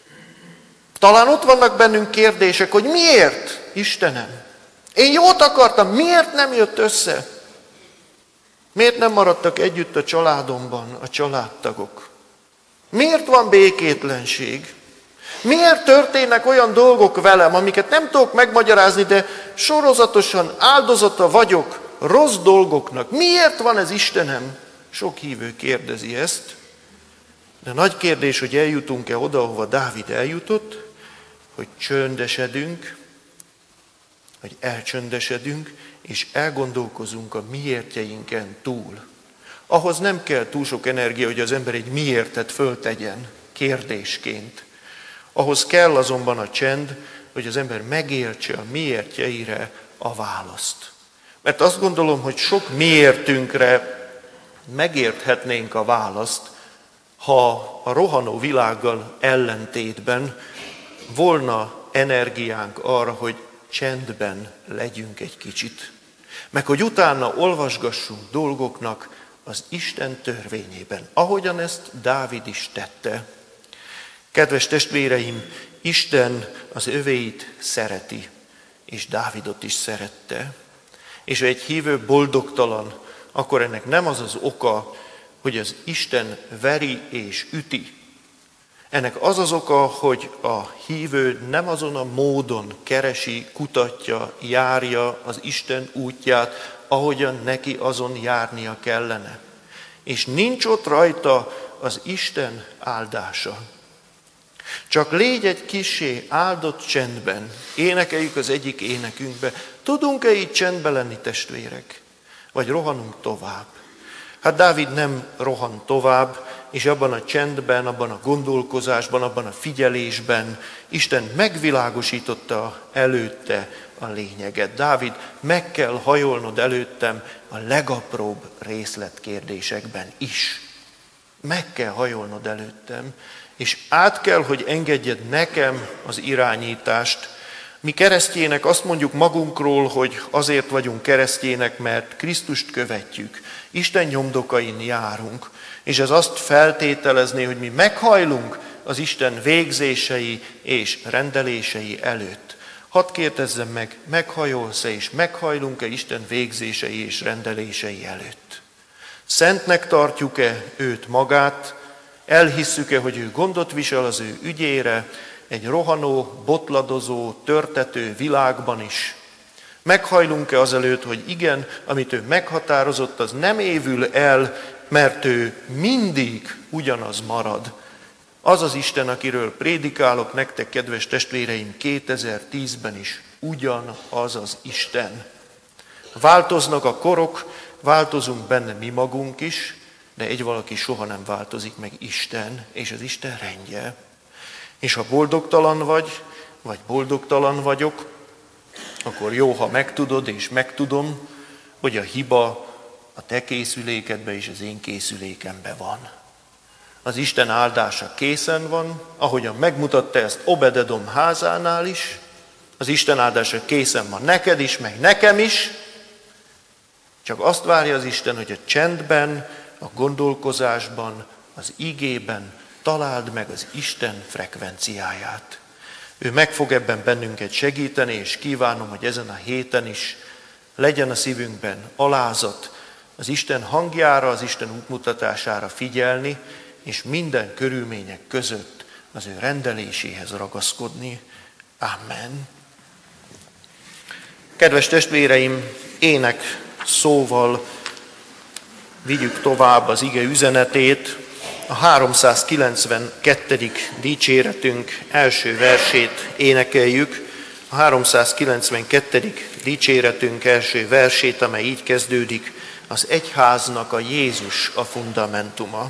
Talán ott vannak bennünk kérdések, hogy miért, Istenem? Én jót akartam, miért nem jött össze? Miért nem maradtak együtt a családomban a családtagok? Miért van békétlenség? Miért történnek olyan dolgok velem, amiket nem tudok megmagyarázni, de sorozatosan áldozata vagyok rossz dolgoknak? Miért van ez, Istenem? Sok hívő kérdezi ezt, de nagy kérdés, hogy eljutunk-e oda, ahova Dávid eljutott, hogy csöndesedünk, hogy elcsöndesedünk, és elgondolkozunk a miértjeinken túl. Ahhoz nem kell túl sok energia, hogy az ember egy miértet föltegyen kérdésként. Ahhoz kell azonban a csend, hogy az ember megértse a miértjeire a választ. Mert azt gondolom, hogy sok miértünkre megérthetnénk a választ, ha a rohanó világgal ellentétben volna energiánk arra, hogy csendben legyünk egy kicsit. Meg hogy utána olvasgassunk dolgoknak az Isten törvényében, ahogyan ezt Dávid is tette. Kedves testvéreim, Isten az övéit szereti, és Dávidot is szerette. És ha egy hívő boldogtalan, akkor ennek nem az az oka, hogy az Isten veri és üti. Ennek az az oka, hogy a hívő nem azon a módon keresi, kutatja, járja az Isten útját, ahogyan neki azon járnia kellene. És nincs ott rajta az Isten áldása. Csak légy egy kissé áldott csendben, énekeljük az egyik énekünkbe. Tudunk-e így csendben lenni, testvérek? Vagy rohanunk tovább? Hát Dávid nem rohan tovább, és abban a csendben, abban a gondolkozásban, abban a figyelésben Isten megvilágosította előtte a lényeget. Dávid, meg kell hajolnod előttem a legapróbb részletkérdésekben is. Meg kell hajolnod előttem, és át kell, hogy engedjed nekem az irányítást. Mi keresztjének azt mondjuk magunkról, hogy azért vagyunk keresztjének, mert Krisztust követjük. Isten nyomdokain járunk, és ez azt feltételezné, hogy mi meghajlunk az Isten végzései és rendelései előtt. Hadd kérdezzem meg, meghajolsz-e és meghajlunk-e Isten végzései és rendelései előtt? Szentnek tartjuk-e őt magát? Elhisszük-e, hogy ő gondot visel az ő ügyére, egy rohanó, botladozó, törtető világban is? Meghajlunk-e azelőtt, hogy igen, amit ő meghatározott, az nem évül el, mert ő mindig ugyanaz marad. Az az Isten, akiről prédikálok nektek, kedves testvéreim, kétezer-tízben is ugyanaz az Isten. Változnak a korok, változunk benne mi magunk is, de egy valaki soha nem változik meg, Isten és az Isten rendje. És ha boldogtalan vagy, vagy boldogtalan vagyok, akkor jó, ha megtudod és megtudom, hogy a hiba a te készülékedben és az én készülékemben van. Az Isten áldása készen van, ahogyan megmutatta ezt Obed-edom házánál is, az Isten áldása készen van neked is, meg nekem is, csak azt várja az Isten, hogy a csendben, a gondolkozásban, az igében találd meg az Isten frekvenciáját. Ő meg fog ebben bennünket segíteni, és kívánom, hogy ezen a héten is legyen a szívünkben alázat, az Isten hangjára, az Isten útmutatására figyelni, és minden körülmények között az ő rendeléséhez ragaszkodni. Amen. Kedves testvéreim, ének szóval vigyük tovább az ige üzenetét. A háromszázkilencvenkettedik dicséretünk első versét énekeljük. A háromszázkilencvenkettedik dicséretünk első versét, amely így kezdődik: az egyháznak a Jézus a fundamentuma.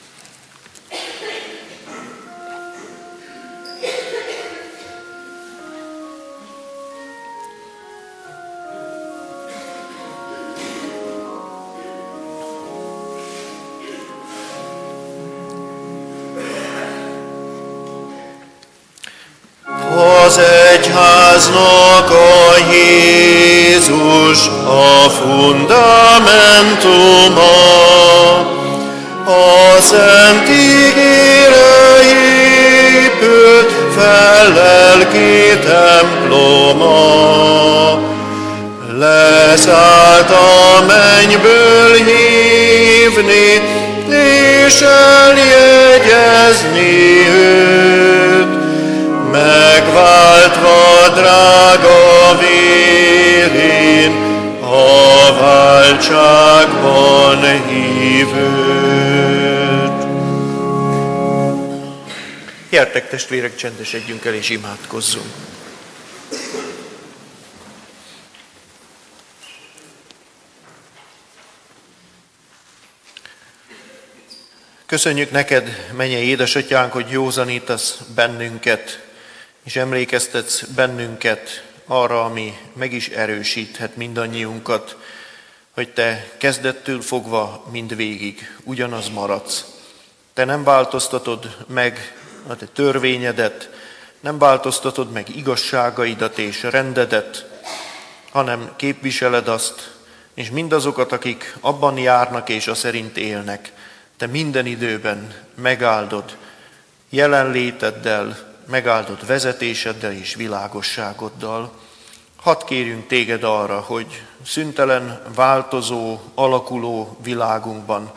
Az egyháznak a Jézus a fundamentuma, a szent ígére épült fel lelki temploma. Leszállt a mennyből hívni, és eljegyezni őt, megváltva drága vérén a váltságban hívőt. Gyertek Gyertek testvérek, csendesedjünk el és imádkozzunk. Köszönjük neked, mennyei édesatyánk, hogy józanítasz bennünket, és emlékeztetsz bennünket arra, ami meg is erősíthet mindannyiunkat, hogy te kezdettől fogva mindvégig ugyanaz maradsz. Te nem változtatod meg a te törvényedet, nem változtatod meg igazságaidat és rendedet, hanem képviseled azt, és mindazokat, akik abban járnak és aszerint élnek, te minden időben megáldod jelenléteddel, megáldod vezetéseddel és világosságoddal. Hadd kérjünk téged arra, hogy szüntelen, változó, alakuló világunkban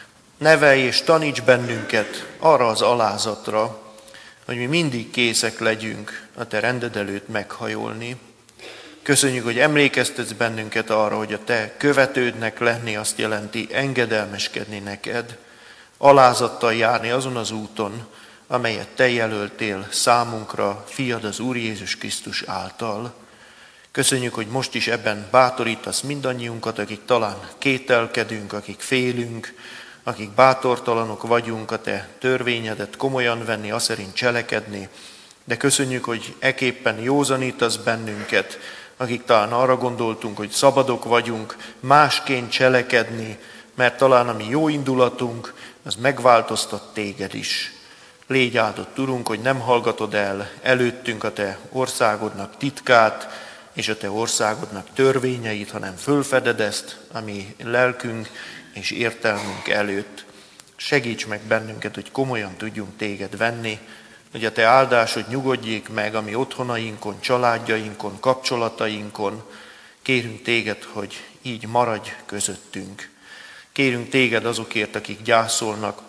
nevelj és taníts bennünket arra az alázatra, hogy mi mindig készek legyünk a te rended előtt meghajolni. Köszönjük, hogy emlékeztetsz bennünket arra, hogy a te követődnek lenni azt jelenti engedelmeskedni neked, alázattal járni azon az úton, amelyet te jelöltél számunkra, fiad az Úr Jézus Krisztus által. Köszönjük, hogy most is ebben bátorítasz mindannyiunkat, akik talán kételkedünk, akik félünk, akik bátortalanok vagyunk a te törvényedet komolyan venni, aszerint cselekedni, de köszönjük, hogy eképpen józanítasz bennünket, akik talán arra gondoltunk, hogy szabadok vagyunk másként cselekedni, mert talán a mi jó indulatunk, az megváltoztat téged is. Légy áldott, Urunk, hogy nem hallgatod el előttünk a te országodnak titkát, és a te országodnak törvényeit, hanem fölfeded ezt a mi lelkünk és értelmünk előtt. Segíts meg bennünket, hogy komolyan tudjunk téged venni, hogy a te áldásod nyugodjék meg a mi otthonainkon, családjainkon, kapcsolatainkon. Kérünk téged, hogy így maradj közöttünk. Kérünk téged azokért, akik gyászolnak,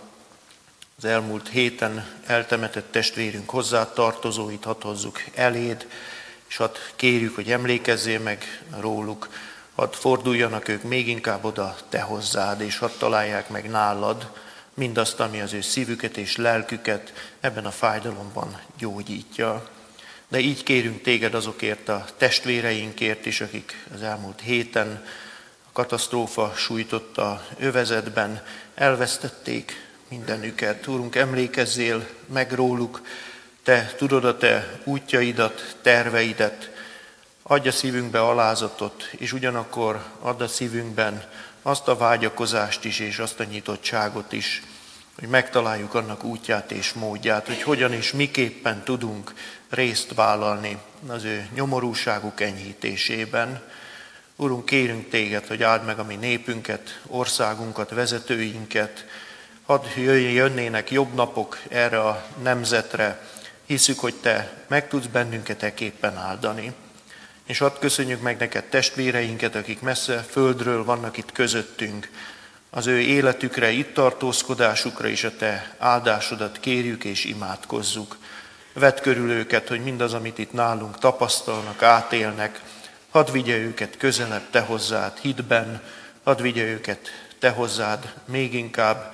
az elmúlt héten eltemetett testvérünk hozzátartozóit hadd hozzuk eléd, és hadd kérjük, hogy emlékezzél meg róluk, hadd forduljanak ők még inkább oda te hozzád, és hadd találják meg nálad mindazt, ami az ő szívüket és lelküket ebben a fájdalomban gyógyítja. De így kérünk téged azokért a testvéreinkért is, akik az elmúlt héten a katasztrófa sújtotta övezetben elvesztették mindenüket. Úrunk, emlékezzél meg róluk, te tudod a te útjaidat, terveidet, adj a szívünkbe alázatot, és ugyanakkor add a szívünkben azt a vágyakozást is, és azt a nyitottságot is, hogy megtaláljuk annak útját és módját, hogy hogyan és miképpen tudunk részt vállalni az ő nyomorúságuk enyhítésében. Urunk, kérünk téged, hogy áld meg a mi népünket, országunkat, vezetőinket, hadd jönnének jobb napok erre a nemzetre, hiszük, hogy te meg tudsz bennünket eképpen áldani. És hadd köszönjük meg neked testvéreinket, akik messze földről vannak itt közöttünk, az ő életükre, itt tartózkodásukra is a te áldásodat kérjük és imádkozzuk. Vedd körül őket, hogy mindaz, amit itt nálunk tapasztalnak, átélnek, hadd vigye őket közelebb te hozzád hitben, hadd vigye őket te hozzád még inkább,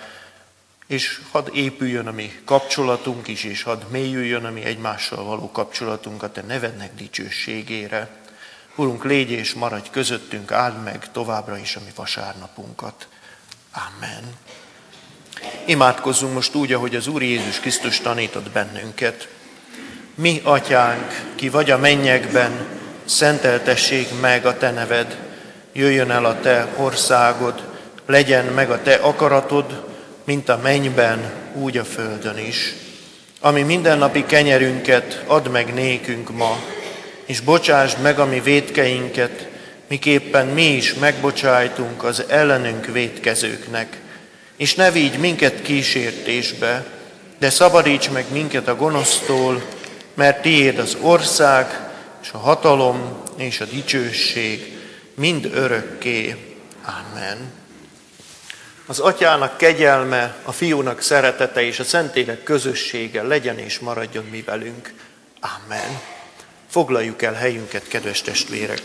és hadd épüljön a mi kapcsolatunk is, és hadd mélyüljön a mi egymással való kapcsolatunk a te nevednek dicsőségére. Urunk, légy és maradj közöttünk, áld meg továbbra is a mi vasárnapunkat. Amen. Imádkozzunk most úgy, ahogy az Úr Jézus Krisztus tanított bennünket. Mi, Atyánk, ki vagy a mennyekben, szenteltessék meg a te neved, jöjjön el a te országod, legyen meg a te akaratod, mint a mennyben, úgy a földön is. Ami mindennapi kenyerünket add meg nékünk ma, és bocsásd meg a mi vétkeinket, miképpen mi is megbocsájtunk az ellenünk vétkezőknek. És ne vigy minket kísértésbe, de szabadíts meg minket a gonosztól, mert tiéd az ország, és a hatalom, és a dicsőség mind örökké. Amen. Az Atyának kegyelme, a Fiúnak szeretete és a Szentlélek közössége legyen és maradjon mi velünk. Amen. Foglaljuk el helyünket, kedves testvérek!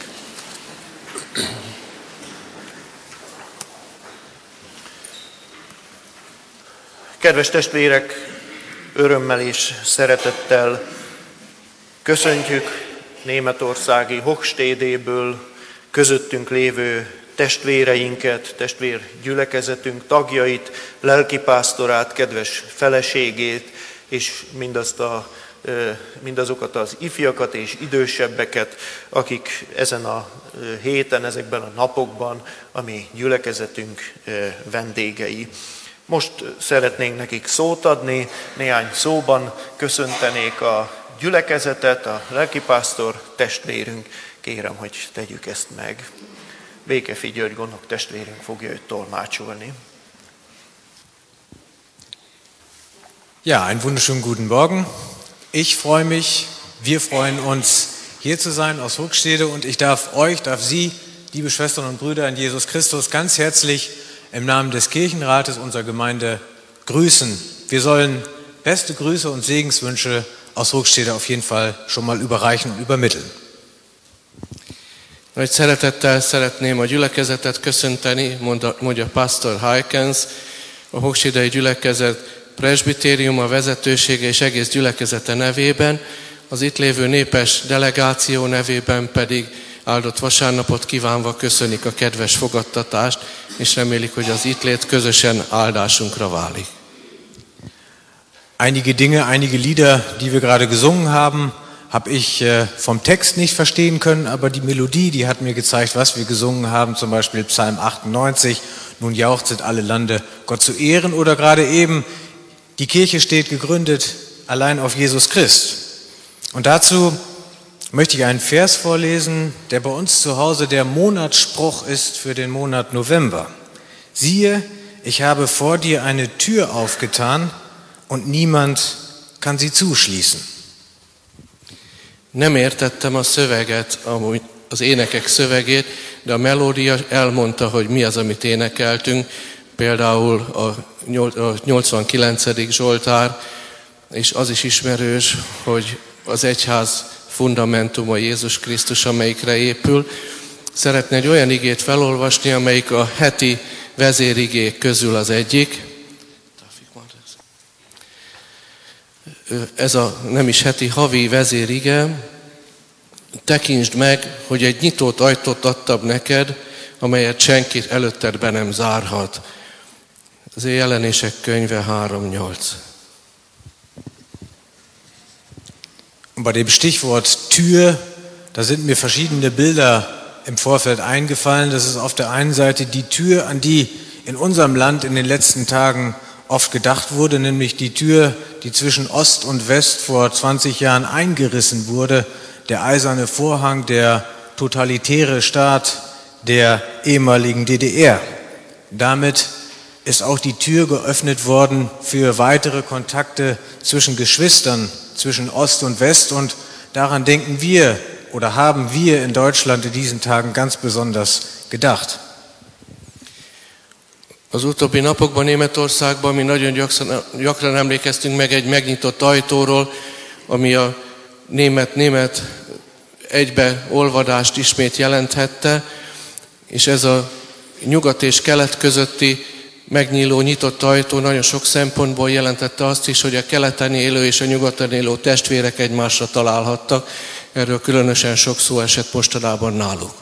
Kedves testvérek, örömmel és szeretettel köszöntjük németországi Hochstedéből közöttünk lévő testvéreinket, testvérgyülekezetünk tagjait, lelkipásztorát, kedves feleségét, és mindazt a, mindazokat az ifjakat és idősebbeket, akik ezen a héten, ezekben a napokban a mi gyülekezetünk vendégei. Most szeretnénk nekik szót adni, néhány szóban köszöntenék a gyülekezetet, a lelkipásztor testvérünk. Kérem, hogy tegyük ezt meg. Békefi György gondnok testvérünk fogja őt tolmácsolni. Ja, einen wunderschönen guten Morgen. Ich freue mich, wir freuen uns, hier zu sein aus Hochstede, und ich darf euch, darf Sie, liebe Schwestern und Brüder in Jesus Christus, ganz herzlich im Namen des Kirchenrates unserer Gemeinde grüßen. Wir sollen beste Grüße und Segenswünsche aus Hochstede auf jeden Fall schon mal überreichen und übermitteln. Nagy szeretettel szeretném a gyülekezetet köszönteni, mondja, mondja Pastor Haikens, a Hochstedei gyülekezet presbitériuma vezetősége és egész gyülekezete nevében, az itt lévő népes delegáció nevében pedig áldott vasárnapot kívánva köszönik a kedves fogadtatást, és remélik, hogy az itt lét közösen áldásunkra válik. Einige Dinge, einige Lieder, die wir gerade gesungen haben, habe ich äh, vom Text nicht verstehen können, aber die Melodie, die hat mir gezeigt, was wir gesungen haben, zum Beispiel Psalm achtundneunzig, nun jauchzet alle Lande, Gott zu ehren, oder gerade eben, die Kirche steht gegründet allein auf Jesus Christ. Und dazu möchte ich einen Vers vorlesen, der bei uns zu Hause der Monatsspruch ist für den Monat November. Siehe, ich habe vor dir eine Tür aufgetan, und niemand kann sie zuschließen. Nem értettem a szöveget, az énekek szövegét, de a melódia elmondta, hogy mi az, amit énekeltünk. Például a nyolcvankilencedik Zsoltár, és az is ismerős, hogy az egyház fundamentuma Jézus Krisztus, amelyikre épül. Szeretne egy olyan igét felolvasni, amelyik a heti vezérigék közül az egyik. Ez a nem is heti, havi vezérige. Tekintsd meg, hogy egy nyitott ajtót adtam neked, amelyet senki előtted be nem zárhat. Az Jelenések könyve három nyolc. Bei dem Stichwort Tür, da sind mir verschiedene Bilder im Vorfeld eingefallen. Das ist auf der einen Seite die Tür, an die in unserem Land in den letzten Tagen oft gedacht wurde, nämlich die Tür, die zwischen Ost und West vor zwanzig Jahren eingerissen wurde, der eiserne Vorhang, der totalitäre Staat der ehemaligen D D R. Damit ist auch die Tür geöffnet worden für weitere Kontakte zwischen Geschwistern, zwischen Ost und West, und daran denken wir oder haben wir in Deutschland in diesen Tagen ganz besonders gedacht. Az utóbbi napokban Németországban mi nagyon gyakran, gyakran emlékeztünk meg egy megnyitott ajtóról, ami a német-német egybeolvadást ismét jelenthette, és ez a nyugat és kelet közötti megnyíló, nyitott ajtó nagyon sok szempontból jelentette azt is, hogy a keleten élő és a nyugaton élő testvérek egymásra találhattak. Erről különösen sok szó esett mostanában náluk.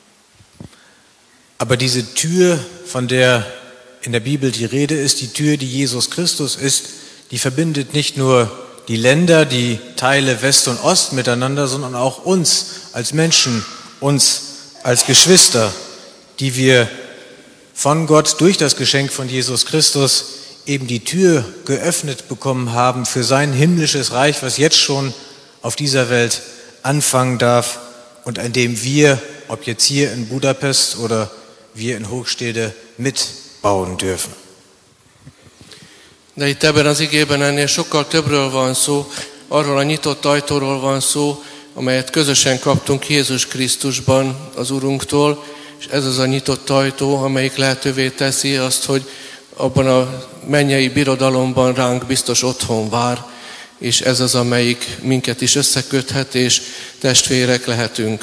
Aber diese Tür, von der in der Bibel die Rede ist, die Tür, die Jesus Christus ist, die verbindet nicht nur die Länder, die Teile West und Ost miteinander, sondern auch uns als Menschen, uns als Geschwister, die wir von Gott durch das Geschenk von Jesus Christus eben die Tür geöffnet bekommen haben für sein himmlisches Reich, was jetzt schon auf dieser Welt anfangen darf und an dem wir, ob jetzt hier in Budapest oder wir in Hochstede, mitbauen dürfen. De itt ebben az igében ennél sokkal többről van szó, arról a nyitott ajtóról van szó, amelyet közösen kaptunk Jézus Krisztusban az Urunktól, és ez az a nyitott ajtó, amelyik lehetővé teszi azt, hogy abban a mennyei birodalomban ránk biztos otthon vár, és ez az, amelyik minket is összeköthet, és testvérek lehetünk.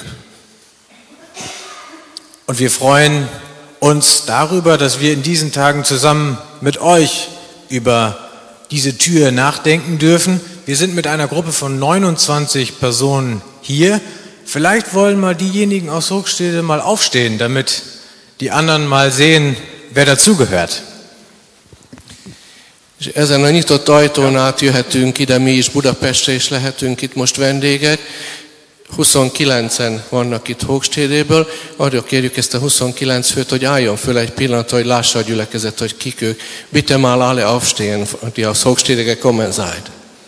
Und wir freuen uns darüber, dass wir in diesen Tagen zusammen mit euch über diese Tür nachdenken dürfen. Wir sind mit einer Gruppe von neunundzwanzig Personen hier. Vielleicht wollen mal diejenigen aus Hochstede mal aufstehen, damit die anderen mal sehen, wer dazugehört. És ezen a nyitott ajtón át jöhetünk ide mi is Budapestre, és lehetünk itt most vendégek. huszonkilencen vannak itt Hochstedéből. Arra kérjük ezt a huszonkilenc főt, hogy álljon föl egy pillanatra, hogy lássa a gyülekezet, hogy kik ők. Bitte mal alle aufstehen, die aus Hochstede gekommen seid.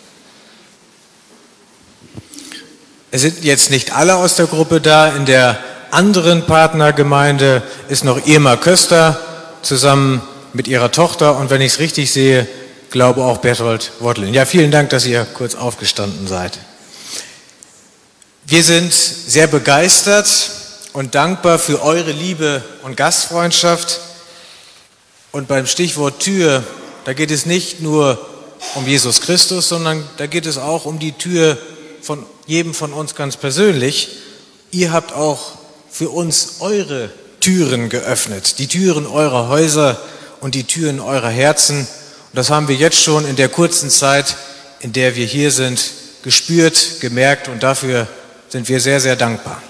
Es sind jetzt nicht alle aus der Gruppe da. In der anderen Partnergemeinde ist noch Irma Köster zusammen mit ihrer Tochter und wenn ich es richtig sehe, glaube auch Berthold Wottlin. Ja, vielen Dank, dass ihr kurz aufgestanden seid. Wir sind sehr begeistert und dankbar für eure Liebe und Gastfreundschaft. Und beim Stichwort Tür, da geht es nicht nur um Jesus Christus, sondern da geht es auch um die Tür von jedem von uns ganz persönlich. Ihr habt auch für uns eure Türen geöffnet, die Türen eurer Häuser und die Türen eurer Herzen. Und das haben wir jetzt schon in der kurzen Zeit, in der wir hier sind, gespürt, gemerkt und dafür sind wir sehr, sehr dankbar.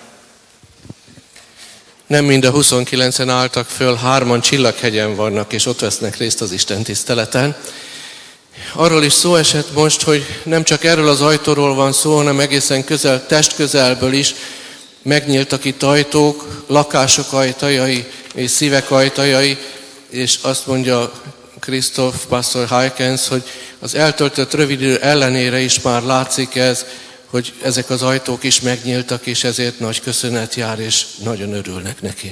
Nem mind a huszonkilencen álltak föl, hárman Csillaghegyen vannak, és ott vesznek részt az Isten tiszteleten. Arról is szó esett most, hogy nem csak erről az ajtóról van szó, hanem egészen közel, testközelből is megnyíltak itt ajtók, lakások ajtajai és szívek ajtajai, és azt mondja Christoph Pastor Heikens, hogy az eltöltött rövid idő ellenére is már látszik ez, hogy ezek az ajtók is megnyíltak, és ezért nagy köszönet jár, és nagyon örülnek neki.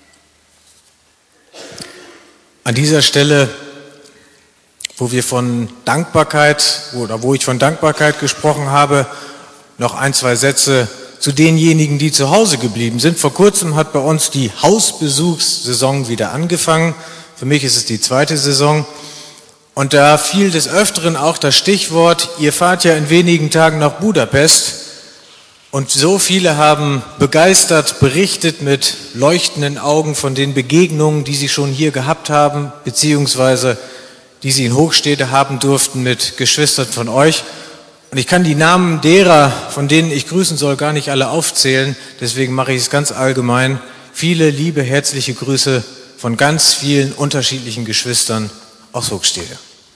An dieser Stelle, wo wir von Dankbarkeit, oder wo ich von Dankbarkeit gesprochen habe, noch ein, zwei Sätze zu denjenigen, die zu Hause geblieben sind. Vor kurzem hat bei uns die Hausbesuchssaison wieder angefangen. Für mich ist es die zweite Saison. Und da fiel des Öfteren auch das Stichwort, ihr fahrt ja in wenigen Tagen nach Budapest. Und so viele haben begeistert berichtet mit leuchtenden Augen von den Begegnungen, die sie schon hier gehabt haben, beziehungsweise die sie in Hochstede haben durften mit Geschwistern von euch. Und ich kann die Namen derer, von denen ich grüßen soll, gar nicht alle aufzählen. Deswegen mache ich es ganz allgemein. Viele liebe, herzliche Grüße von ganz vielen unterschiedlichen Geschwistern aus Hochstede.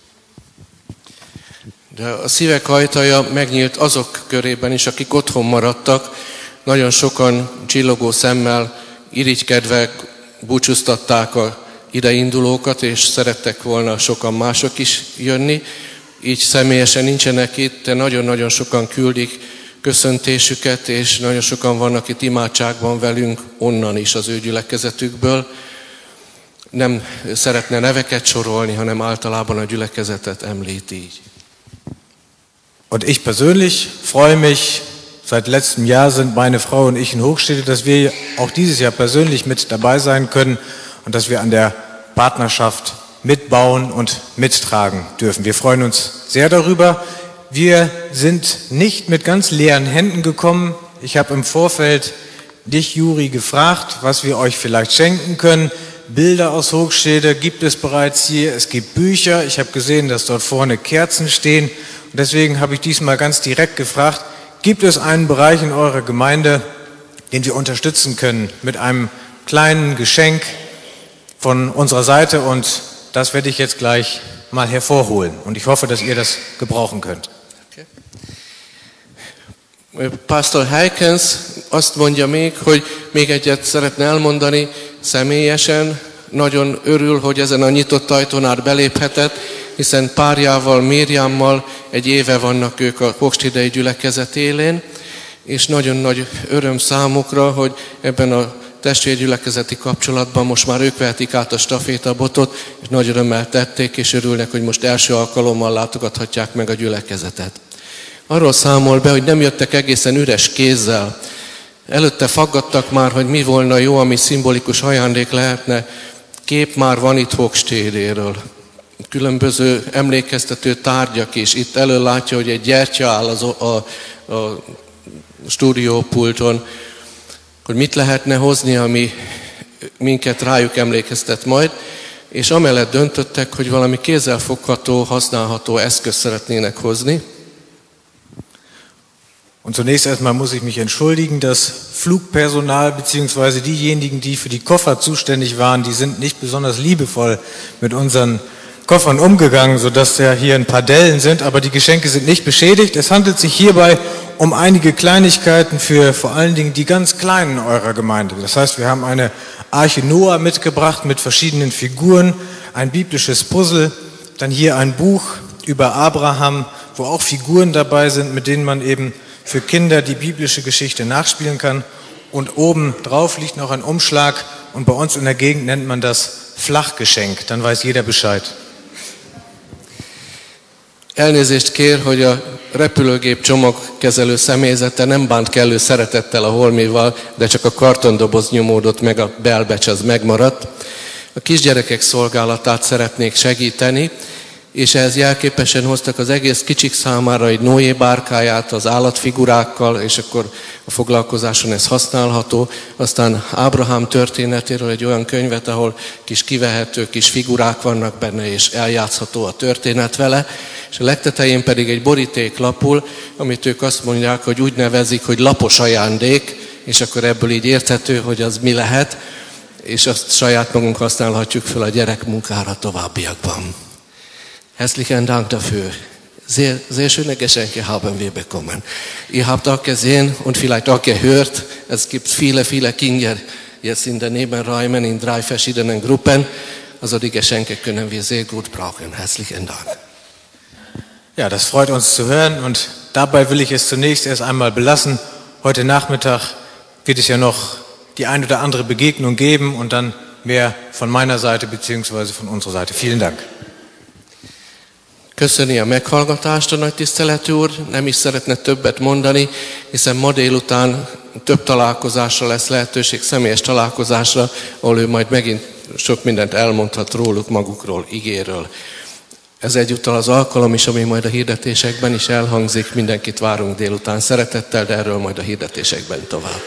De a szívek ajtaja megnyílt azok körében is, akik otthon maradtak. Nagyon sokan csillogó szemmel, irigykedve búcsúztatták a ideindulókat, és szerettek volna sokan mások is jönni. Így személyesen nincsenek itt, de nagyon-nagyon sokan küldik köszöntésüket, és nagyon sokan vannak itt imádságban velünk onnan is az ő gyülekezetükből. Nem szeretne neveket sorolni, hanem általában a gyülekezetet említi így. Und ich persönlich freue mich, seit letztem Jahr sind meine Frau und ich in Hochstede, dass wir auch dieses Jahr persönlich mit dabei sein können und dass wir an der Partnerschaft mitbauen und mittragen dürfen. Wir freuen uns sehr darüber. Wir sind nicht mit ganz leeren Händen gekommen. Ich habe im Vorfeld dich, Juri, gefragt, was wir euch vielleicht schenken können. Bilder aus Hochstede gibt es bereits hier. Es gibt Bücher. Ich habe gesehen, dass dort vorne Kerzen stehen. Und deswegen habe ich diesmal ganz direkt gefragt, gibt es einen Bereich in eurer Gemeinde, den wir unterstützen können mit einem kleinen Geschenk von unserer Seite? Und das werde ich jetzt gleich mal hervorholen. Und ich hoffe, dass ihr das gebrauchen könnt. Okay. Pastor Heikens azt mondja még, hogy még egyet szeretne elmondani személyesen. Nagyon örül, hogy ezen a nyitott ajtón át beléphetett, hiszen párjával, Miriammal egy éve vannak ők a Hochstedei gyülekezet élén, és nagyon nagy öröm számukra, hogy ebben a testvérgyülekezeti kapcsolatban most már ők vehetik át a stafétabotot, és nagy örömmel tették, és örülnek, hogy most első alkalommal látogathatják meg a gyülekezetet. Arról számol be, hogy nem jöttek egészen üres kézzel. Előtte faggattak már, hogy mi volna jó, ami szimbolikus ajándék lehetne. Kép már van itt Hochstedéről. Különböző emlékeztető tárgyak is. Itt elő látja, hogy egy gyertya áll az, a, a stúdiópulton, hogy mit lehetne hozni, ami minket rájuk emlékeztet majd. és amellett döntöttek, hogy valami kézzelfogható, használható eszközt szeretnének hozni. Und zunächst erstmal muss ich mich entschuldigen, das Flugpersonal bzw. diejenigen, die für die Koffer zuständig waren, die sind nicht besonders liebevoll mit unseren Koffern umgegangen, sodass ja hier ein paar Dellen sind, aber die Geschenke sind nicht beschädigt. Es handelt sich hierbei um einige Kleinigkeiten für vor allen Dingen die ganz Kleinen eurer Gemeinde. Das heißt, wir haben eine Arche Noah mitgebracht mit verschiedenen Figuren, ein biblisches Puzzle, dann hier ein Buch über Abraham, wo auch Figuren dabei sind, mit denen man eben für Kinder die biblische Geschichte nachspielen kann. Und oben drauf liegt noch ein Umschlag und bei uns in der Gegend nennt man das Flachgeschenk. Dann weiß jeder Bescheid. Elnézést kér, hogy a repülőgép csomagkezelő személyzete nem bánt kellő szeretettel a holmival, de csak a kartondoboz nyomódott meg, a belbecs az megmaradt. A kisgyerekek szolgálatát szeretnék segíteni, és ehhez jelképesen hoztak az egész kicsik számára egy Noé bárkáját az állatfigurákkal, és akkor a foglalkozáson ez használható. Aztán Ábrahám történetéről egy olyan könyvet, ahol kis kivehető kis figurák vannak benne, és eljátszható a történet vele. És a legtetején pedig egy borítéklapul, amit ők azt mondják, hogy úgy nevezik, hogy lapos ajándék, és akkor ebből így érthető, hogy az mi lehet, és azt saját magunk használhatjuk fel a gyerekmunkára továbbiakban. Herzlichen Dank dafür. Sehr, sehr schöne Geschenke haben wir bekommen. Ihr habt auch gesehen und vielleicht auch gehört, es gibt viele, viele Kinder jetzt in den Nebenräumen in drei verschiedenen Gruppen. Also die Geschenke können wir sehr gut brauchen. Herzlichen Dank. Ja, das freut uns zu hören und dabei will ich es zunächst erst einmal belassen. Heute Nachmittag wird es ja noch die ein oder andere Begegnung geben und dann mehr von meiner Seite bzw. von unserer Seite. Vielen Dank. Köszöni a meghallgatást a nagy tiszteletű úr, nem is szeretne többet mondani, hiszen ma délután több találkozásra lesz lehetőség, személyes találkozásra, ahol ő majd megint sok mindent elmondhat róluk, magukról, igéről. Ez egyúttal az alkalom is, ami majd a hirdetésekben is elhangzik, mindenkit várunk délután szeretettel, de erről majd a hirdetésekben tovább.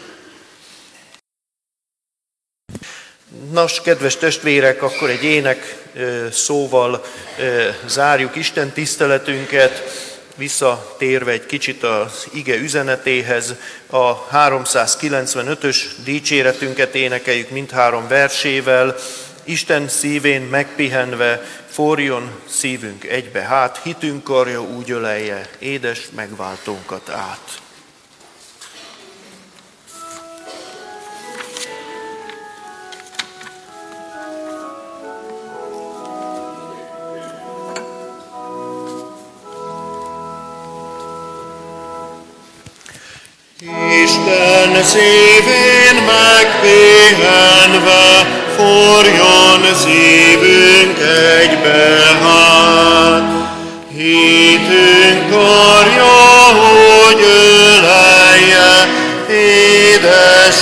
Nos, kedves testvérek, akkor egy ének szóval zárjuk Isten tiszteletünket, visszatérve egy kicsit az ige üzenetéhez. A háromszázkilencvenötös dicséretünket énekeljük mindhárom versével. Isten szívén megpihenve, forjon szívünk egybe hát, hitünk karja úgy ölelje édes megváltónkat át. Isten szívén megpihenve, forjon szívünk egybe hát. Hitünk karja, hogy ölelje édes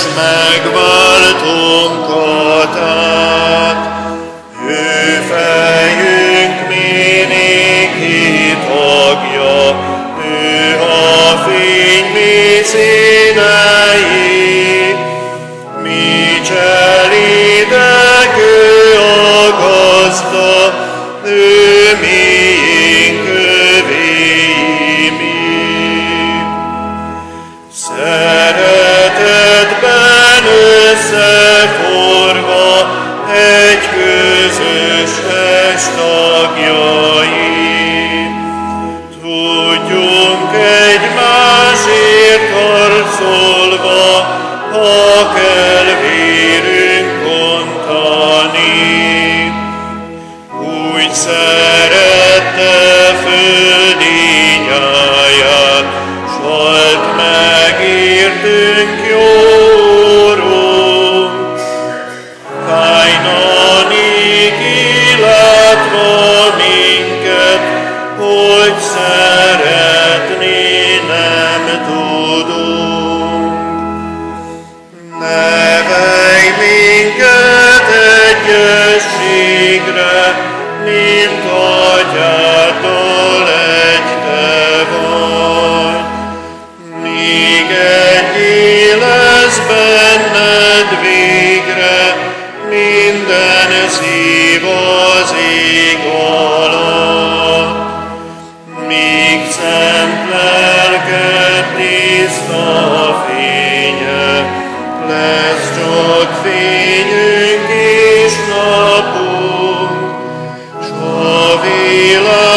megváltónkat át. Ő fejünk mindig hitagja, ő a fény mi színei, mi cselidek, ő a gazda, ő miénk, övéi mi. Szeretetben összeforva, egy közös test tagjai. Tudjunk egymásért harcolva, ha kell vérünk ontani. Úgy szerette földi nyáját, s halt megértünk jórunk. Kájnanig illetve minket, hogy szeretni nem tudunk. Nevelj minket egyességre, mint atyától egy te vagy. Míg egyé lesz benned végre, minden szív lesz csak fényünk és napunk, s a világ